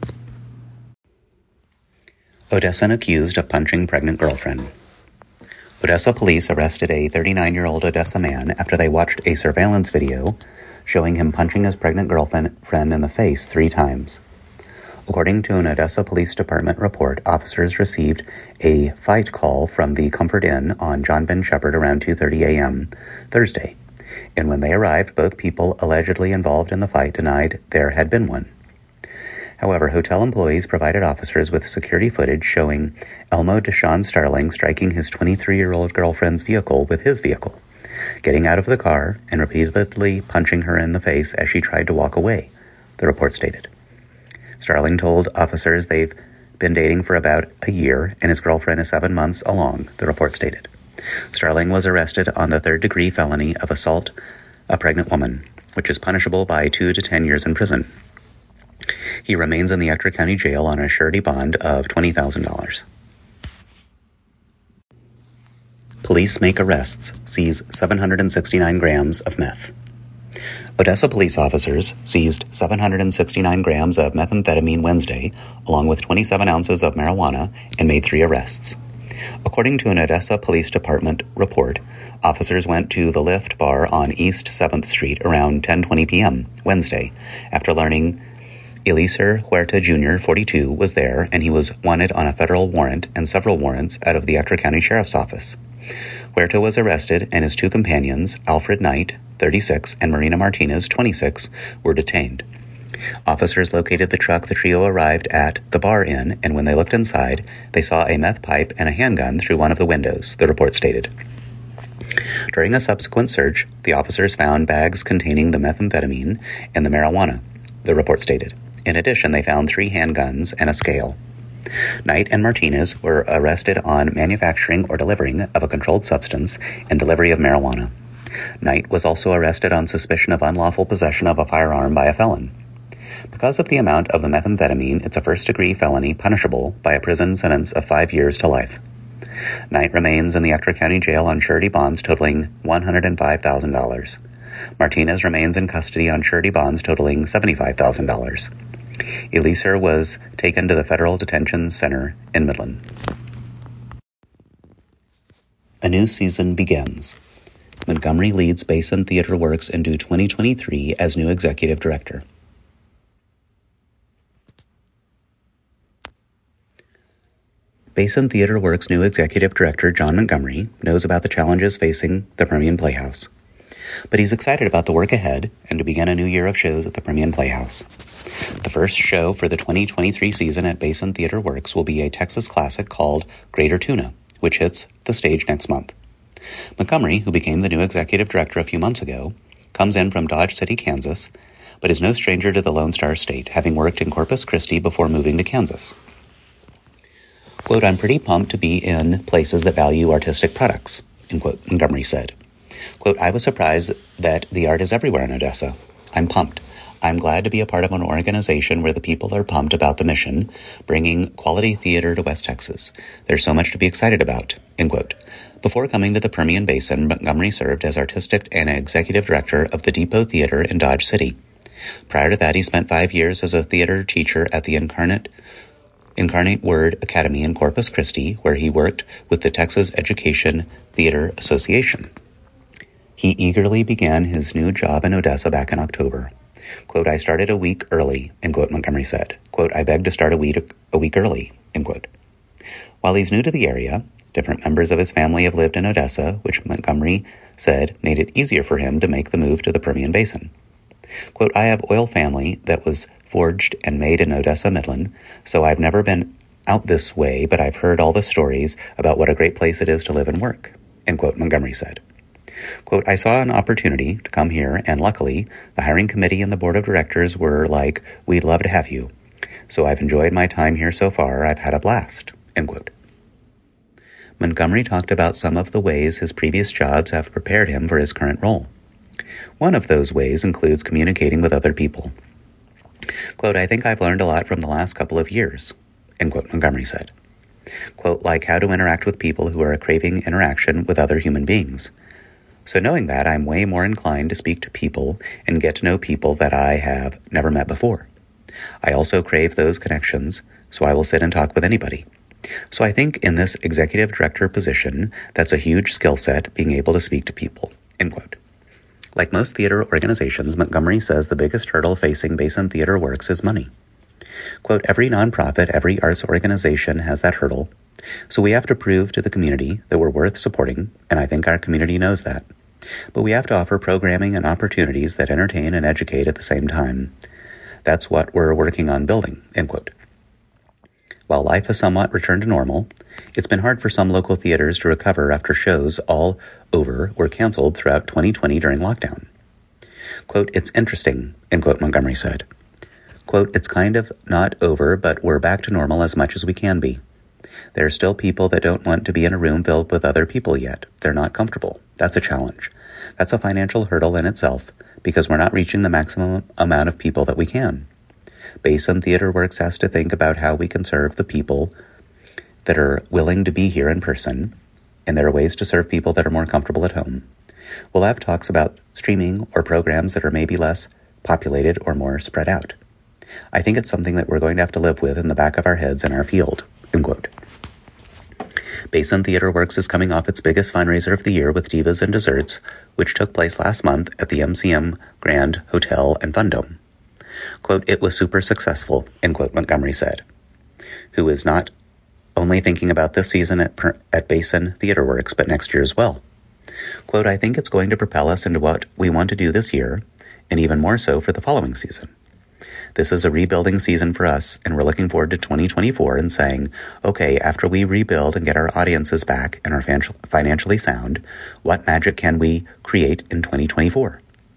Speaker 4: Odessan accused of punching pregnant girlfriend. Odessa police arrested a thirty-nine-year-old Odessa man after they watched a surveillance video showing him punching his pregnant girlfriend in the face three times. According to an Odessa Police Department report, officers received a fight call from the Comfort Inn on John Ben Shepherd around two thirty a.m. Thursday, and when they arrived, both people allegedly involved in the fight denied there had been one. However, hotel employees provided officers with security footage showing Elmo Deshawn Starling striking his twenty-three-year-old girlfriend's vehicle with his vehicle, getting out of the car and repeatedly punching her in the face as she tried to walk away, the report stated. Starling told officers they've been dating for about a year and his girlfriend is seven months along, the report stated. Starling was arrested on the third-degree felony of assault a pregnant woman, which is punishable by two to ten years in prison. He remains in the Ector County Jail on a surety bond of twenty thousand dollars. Police make arrests, seize seven hundred sixty-nine grams of meth. Odessa police officers seized seven hundred sixty-nine grams of methamphetamine Wednesday, along with twenty-seven ounces of marijuana, and made three arrests. According to an Odessa Police Department report, officers went to the Lift bar on East seventh Street around ten twenty p.m. Wednesday, after learning Eliezer Huerta Junior, forty-two, was there, and he was wanted on a federal warrant and several warrants out of the Ector County Sheriff's Office. Huerta was arrested, and his two companions, Alfred Knight, thirty-six, and Marina Martinez, twenty-six, were detained. Officers located the truck the trio arrived at the bar in, and when they looked inside, they saw a meth pipe and a handgun through one of the windows, the report stated. During a subsequent search, the officers found bags containing the methamphetamine and the marijuana, the report stated. In addition, they found three handguns and a scale. Knight and Martinez were arrested on manufacturing or delivering of a controlled substance and delivery of marijuana. Knight was also arrested on suspicion of unlawful possession of a firearm by a felon. Because of the amount of the methamphetamine, it's a first-degree felony punishable by a prison sentence of five years to life. Knight remains in the Ector County Jail on surety bonds totaling one hundred five thousand dollars. Martinez remains in custody on surety bonds totaling seventy-five thousand dollars. Eliezer was taken to the Federal Detention Center in Midland. A new season begins. Montgomery leads Basin Theater Works into twenty twenty-three as new executive director. Basin Theater Works' new executive director, John Montgomery, knows about the challenges facing the Permian Playhouse. But he's excited about the work ahead and to begin a new year of shows at the Permian Playhouse. The first show for the twenty twenty-three season at Basin Theater Works will be a Texas classic called Greater Tuna, which hits the stage next month. Montgomery, who became the new executive director a few months ago, comes in from Dodge City, Kansas, but is no stranger to the Lone Star State, having worked in Corpus Christi before moving to Kansas. Quote, "I'm pretty pumped to be in places that value artistic products," end quote, Montgomery said. Quote, "I was surprised that the art is everywhere in Odessa. I'm pumped. I'm glad to be a part of an organization where the people are pumped about the mission, bringing quality theater to West Texas. There's so much to be excited about," end quote. Before coming to the Permian Basin, Montgomery served as artistic and executive director of the Depot Theater in Dodge City. Prior to that, he spent five years as a theater teacher at the Incarnate Incarnate Word Academy in Corpus Christi, where he worked with the Texas Education Theater Association. He eagerly began his new job in Odessa back in October. Quote, "I started a week early," end quote, Montgomery said. Quote, "I begged to start a week, a week early," end quote. While he's new to the area, different members of his family have lived in Odessa, which Montgomery said made it easier for him to make the move to the Permian Basin. Quote, "I have oil family that was forged and made in Odessa, Midland, so I've never been out this way, but I've heard all the stories about what a great place it is to live and work," end quote, Montgomery said. Quote, "I saw an opportunity to come here, and luckily, the hiring committee and the board of directors were like, 'We'd love to have you.' So I've enjoyed my time here so far. I've had a blast," end quote. Montgomery talked about some of the ways his previous jobs have prepared him for his current role. One of those ways includes communicating with other people. Quote, "I think I've learned a lot from the last couple of years," end quote, Montgomery said. Quote, "like how to interact with people who are craving interaction with other human beings. So knowing that, I'm way more inclined to speak to people and get to know people that I have never met before. I also crave those connections, so I will sit and talk with anybody. So I think in this executive director position, that's a huge skill set, being able to speak to people," end quote. Like most theater organizations, Montgomery says the biggest hurdle facing Basin Theater Works is money. Quote, "Every nonprofit, every arts organization has that hurdle. So we have to prove to the community that we're worth supporting, and I think our community knows that. But we have to offer programming and opportunities that entertain and educate at the same time. That's what we're working on building," end quote. While life has somewhat returned to normal, it's been hard for some local theaters to recover after shows all over were canceled throughout twenty twenty during lockdown. Quote, "It's interesting," end quote, Montgomery said. Quote, "It's kind of not over, but we're back to normal as much as we can be. There are still people that don't want to be in a room filled with other people yet. They're not comfortable. That's a challenge. That's a financial hurdle in itself, because we're not reaching the maximum amount of people that we can. Basin Theater Works has to think about how we can serve the people that are willing to be here in person, and there are ways to serve people that are more comfortable at home. We'll have talks about streaming or programs that are maybe less populated or more spread out. I think it's something that we're going to have to live with in the back of our heads in our field." End quote. Basin Theater Works is coming off its biggest fundraiser of the year with Divas and Desserts, which took place last month at the M C M Grand Hotel and Fun Dome. Quote, "It was super successful," end quote, Montgomery said, who is not only thinking about this season at, per, at Basin Theater Works, but next year as well. Quote, "I think it's going to propel us into what we want to do this year, and even more so for the following season. This is a rebuilding season for us, and we're looking forward to twenty twenty-four and saying, okay, after we rebuild and get our audiences back and are financially sound, what magic can we create in twenty twenty-four?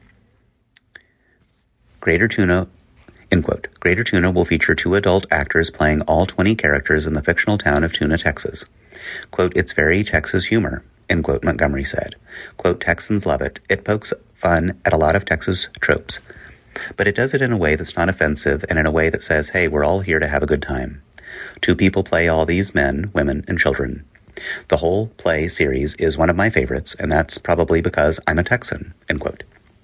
Speaker 4: Greater Tuna, end quote, Greater Tuna will feature two adult actors playing all twenty characters in the fictional town of Tuna, Texas. Quote, "It's very Texas humor," end quote, Montgomery said. Quote, "Texans love it. It pokes fun at a lot of Texas tropes. But it does it in a way that's not offensive and in a way that says, hey, we're all here to have a good time. Two people play all these men, women, and children. The whole play series is one of my favorites, and that's probably because I'm a Texan," end quote.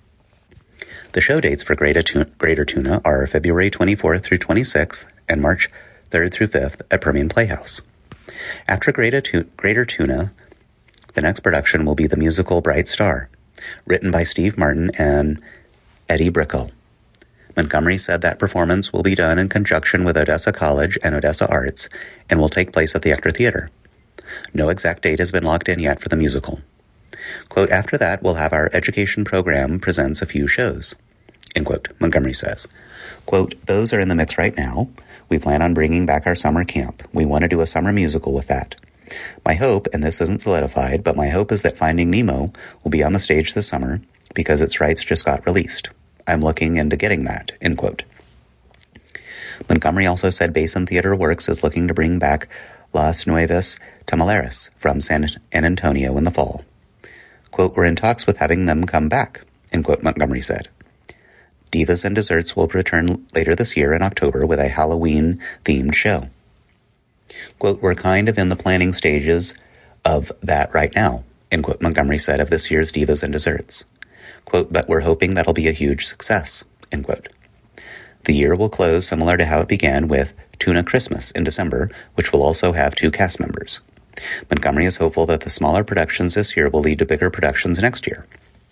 Speaker 4: The show dates for Greater Tuna are February twenty-fourth through twenty-sixth and March third through fifth at Permian Playhouse. After Greater Tuna, the next production will be the musical Bright Star, written by Steve Martin and Eddie Brickell. Montgomery said that performance will be done in conjunction with Odessa College and Odessa Arts and will take place at the Ector Theater. No exact date has been locked in yet for the musical. Quote, "After that, we'll have our education program presents a few shows," end quote, Montgomery says. Quote, "Those are in the mix right now. We plan on bringing back our summer camp. We want to do a summer musical with that. My hope, and this isn't solidified, but my hope is that Finding Nemo will be on the stage this summer because its rights just got released. I'm looking into getting that," end quote. Montgomery also said Basin Theater Works is looking to bring back Las Nuevas Tamaleras from San Antonio in the fall. Quote, "We're in talks with having them come back," end quote, Montgomery said. Divas and Desserts will return later this year in October with a Halloween-themed show. Quote, "We're kind of in the planning stages of that right now," end quote, Montgomery said of this year's Divas and Desserts. Quote, "But we're hoping that'll be a huge success," end quote. The year will close similar to how it began with Tuna Christmas in December, which will also have two cast members. Montgomery is hopeful that the smaller productions this year will lead to bigger productions next year.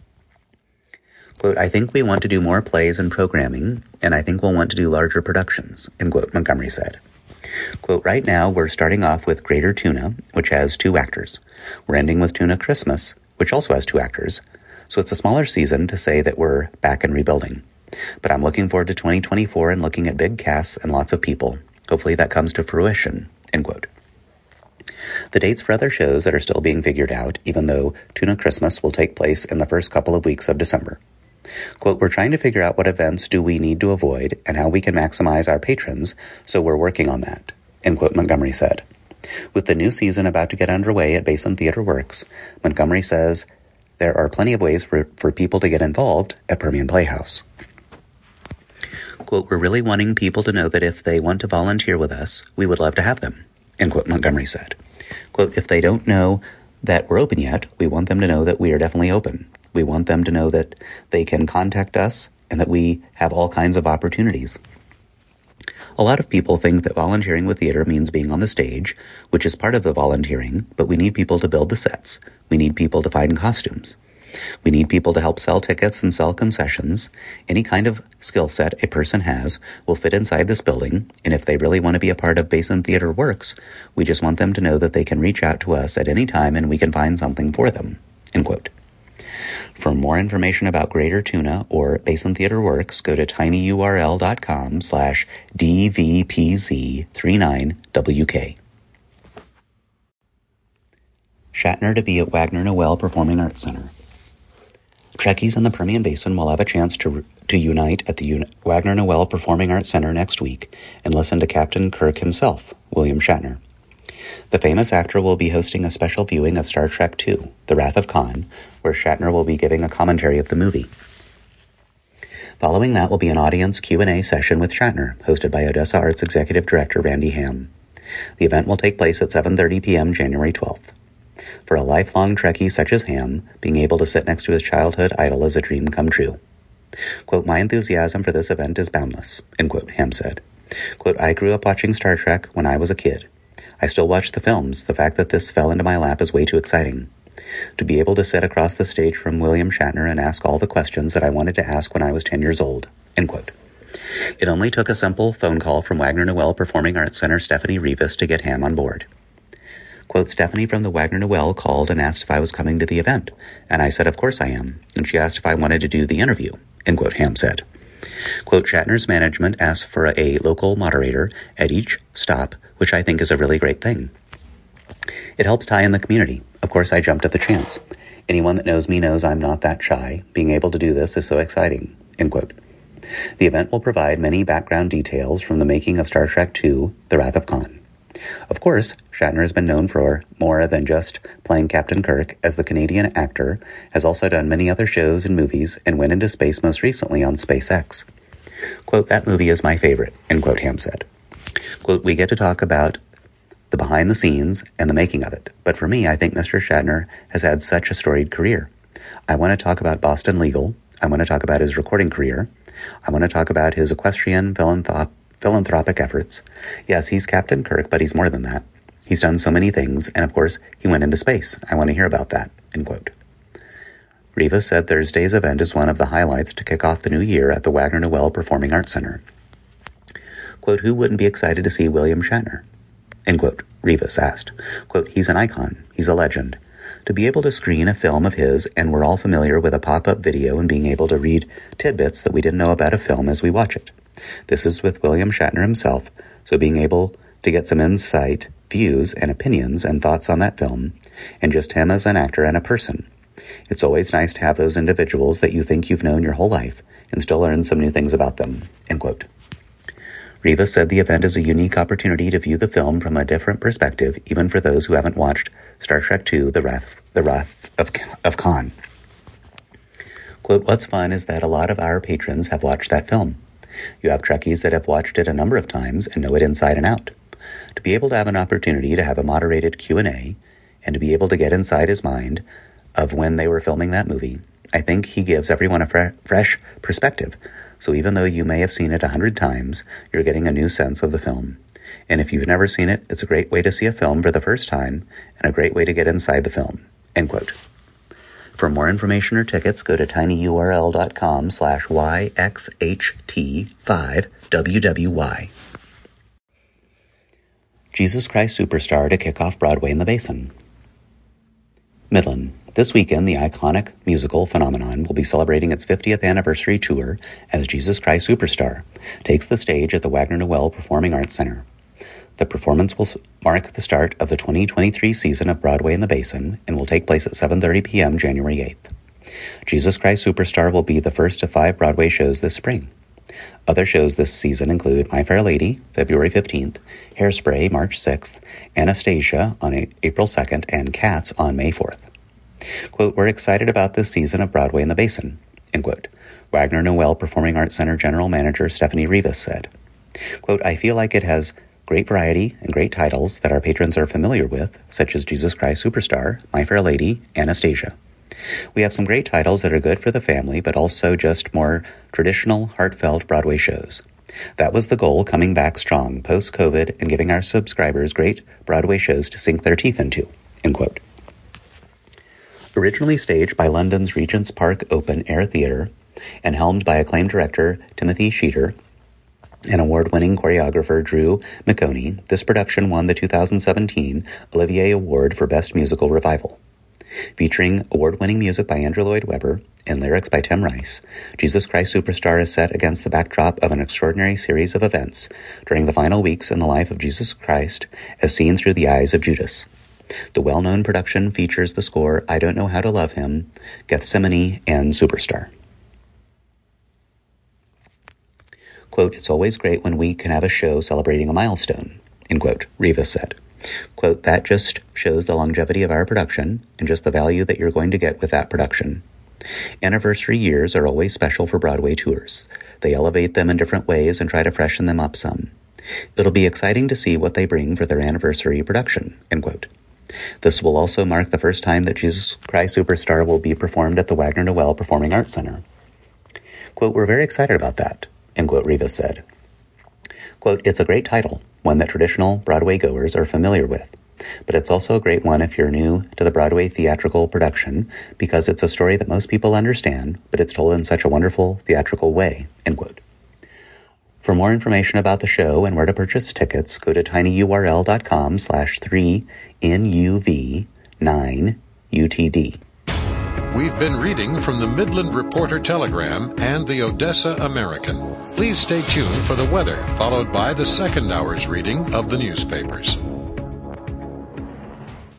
Speaker 4: Quote, "I think we want to do more plays and programming, and I think we'll want to do larger productions," end quote, Montgomery said. Quote, "Right now, we're starting off with Greater Tuna, which has two actors. We're ending with Tuna Christmas, which also has two actors. So it's a smaller season to say that we're back and rebuilding. But I'm looking forward to twenty twenty-four and looking at big casts and lots of people. Hopefully that comes to fruition," end quote. The dates for other shows that are still being figured out, even though Tuna Christmas will take place in the first couple of weeks of December. Quote, "We're trying to figure out what events do we need to avoid and how we can maximize our patrons, so we're working on that," end quote, Montgomery said. With the new season about to get underway at Basin Theater Works, Montgomery says there are plenty of ways for, for people to get involved at Permian Playhouse. Quote, "We're really wanting people to know that if they want to volunteer with us, we would love to have them," end quote, Montgomery said. Quote, "If they don't know that we're open yet, we want them to know that we are definitely open. We want them to know that they can contact us and that we have all kinds of opportunities. A lot of people think that volunteering with theater means being on the stage, which is part of the volunteering, but we need people to build the sets. We need people to find costumes. We need people to help sell tickets and sell concessions. Any kind of skill set a person has will fit inside this building, and if they really want to be a part of Basin Theater Works, we just want them to know that they can reach out to us at any time and we can find something for them," end quote. For more information about Greater Tuna or Basin Theater Works, go to tinyurl.com slash dvpz39wk. Shatner to be at Wagner Noel Performing Arts Center. Trekkies in the Permian Basin will have a chance to to unite at the Un- Wagner Noel Performing Arts Center next week and listen to Captain Kirk himself, William Shatner. The famous actor will be hosting a special viewing of Star Trek two, The Wrath of Khan, where Shatner will be giving a commentary of the movie. Following that will be an audience Q and A session with Shatner, hosted by Odessa Arts Executive Director Randy Ham. The event will take place at seven thirty p.m. January twelfth. For a lifelong Trekkie such as Ham, being able to sit next to his childhood idol is a dream come true. Quote, "My enthusiasm for this event is boundless," end quote, Ham said. Quote, "I grew up watching Star Trek when I was a kid. I still watch the films. The fact that this fell into my lap is way too exciting. To be able to sit across the stage from William Shatner and ask all the questions that I wanted to ask when I was ten years old," end quote. It only took a simple phone call from Wagner Noel Performing Arts Center Stephanie Rivas to get Ham on board. Quote, "Stephanie from the Wagner Noel called and asked if I was coming to the event, and I said of course I am, and she asked if I wanted to do the interview," end quote, Ham said. Quote, "Shatner's management asked for a local moderator at each stop, which I think is a really great thing. It helps tie in the community. Of course, I jumped at the chance. Anyone that knows me knows I'm not that shy. Being able to do this is so exciting," end quote. The event will provide many background details from the making of Star Trek two, The Wrath of Khan. Of course, Shatner has been known for more than just playing Captain Kirk, as the Canadian actor has also done many other shows and movies and went into space most recently on SpaceX. Quote, "That movie is my favorite," end quote, Ham said. Quote, "We get to talk about the behind the scenes and the making of it. But for me, I think Mister Shatner has had such a storied career. I want to talk about Boston Legal. I want to talk about his recording career. I want to talk about his equestrian philanthrop- philanthropic efforts. Yes, he's Captain Kirk, but he's more than that. He's done so many things, and of course, he went into space. I want to hear about that," end quote. Rivas said Thursday's event is one of the highlights to kick off the new year at the Wagner Noel Performing Arts Center. Quote, "Who wouldn't be excited to see William Shatner?" End quote, Rivas asked. Quote, "He's an icon. He's a legend. To be able to screen a film of his, and we're all familiar with a pop-up video and being able to read tidbits that we didn't know about a film as we watch it. This is with William Shatner himself, so being able to get some insight, views, and opinions and thoughts on that film, and just him as an actor and a person. It's always nice to have those individuals that you think you've known your whole life and still learn some new things about them," end quote. Rivas said the event is a unique opportunity to view the film from a different perspective, even for those who haven't watched Star Trek two, The Wrath, the Wrath of, of Khan. Quote, "What's fun is that a lot of our patrons have watched that film. You have Trekkies that have watched it a number of times and know it inside and out. To be able to have an opportunity to have a moderated Q and A and to be able to get inside his mind of when they were filming that movie, I think he gives everyone a fre- fresh perspective. So even though you may have seen it a hundred times, you're getting a new sense of the film. And if you've never seen it, it's a great way to see a film for the first time and a great way to get inside the film," end quote. For more information or tickets, go to tinyurl.com slash yxht5wwy. Jesus Christ Superstar to kick off Broadway in the Basin. Midland. This weekend, the iconic musical phenomenon will be celebrating its fiftieth anniversary tour as Jesus Christ Superstar takes the stage at the Wagner Noel Performing Arts Center. The performance will mark the start of the twenty twenty-three season of Broadway in the Basin and will take place at seven thirty p.m. January eighth. Jesus Christ Superstar will be the first of five Broadway shows this spring. Other shows this season include My Fair Lady, February fifteenth, Hairspray, March sixth, Anastasia on April second, and Cats on May fourth. Quote, "We're excited about this season of Broadway in the Basin," end quote. Wagner Noel Performing Arts Center General Manager Stephanie Rivas said. Quote, "I feel like it has great variety and great titles that our patrons are familiar with, such as Jesus Christ Superstar, My Fair Lady, Anastasia. We have some great titles that are good for the family, but also just more traditional, heartfelt Broadway shows. That was the goal, coming back strong post-COVID and giving our subscribers great Broadway shows to sink their teeth into," end quote. Originally staged by London's Regent's Park Open Air Theatre and helmed by acclaimed director Timothy Sheeter and award-winning choreographer Drew McConey, this production won the two thousand seventeen Olivier Award for Best Musical Revival. Featuring award-winning music by Andrew Lloyd Webber and lyrics by Tim Rice, Jesus Christ Superstar is set against the backdrop of an extraordinary series of events during the final weeks in the life of Jesus Christ as seen through the eyes of Judas. The well-known production features the score I Don't Know How to Love Him, Gethsemane, and Superstar. Quote, "It's always great when we can have a show celebrating a milestone," end quote, Rivas said. Quote, that just shows the longevity of our production and just the value that you're going to get with that production. Anniversary years are always special for Broadway tours. They elevate them in different ways and try to freshen them up some. It'll be exciting to see what they bring for their anniversary production, end quote. This will also mark the first time that Jesus Christ Superstar will be performed at the Wagner Noel Performing Arts Center. Quote, we're very excited about that, end quote, Rivas said. Quote, it's a great title, one that traditional Broadway goers are familiar with, but it's also a great one if you're new to the Broadway theatrical production because it's a story that most people understand, but it's told in such a wonderful theatrical way, end quote. For more information about the show and where to purchase tickets, go to tinyurl.com slash 3NUV9UTD.
Speaker 1: We've been reading from the Midland Reporter Telegram and the Odessa American. Please stay tuned for the weather, followed by the second hour's reading of the newspapers.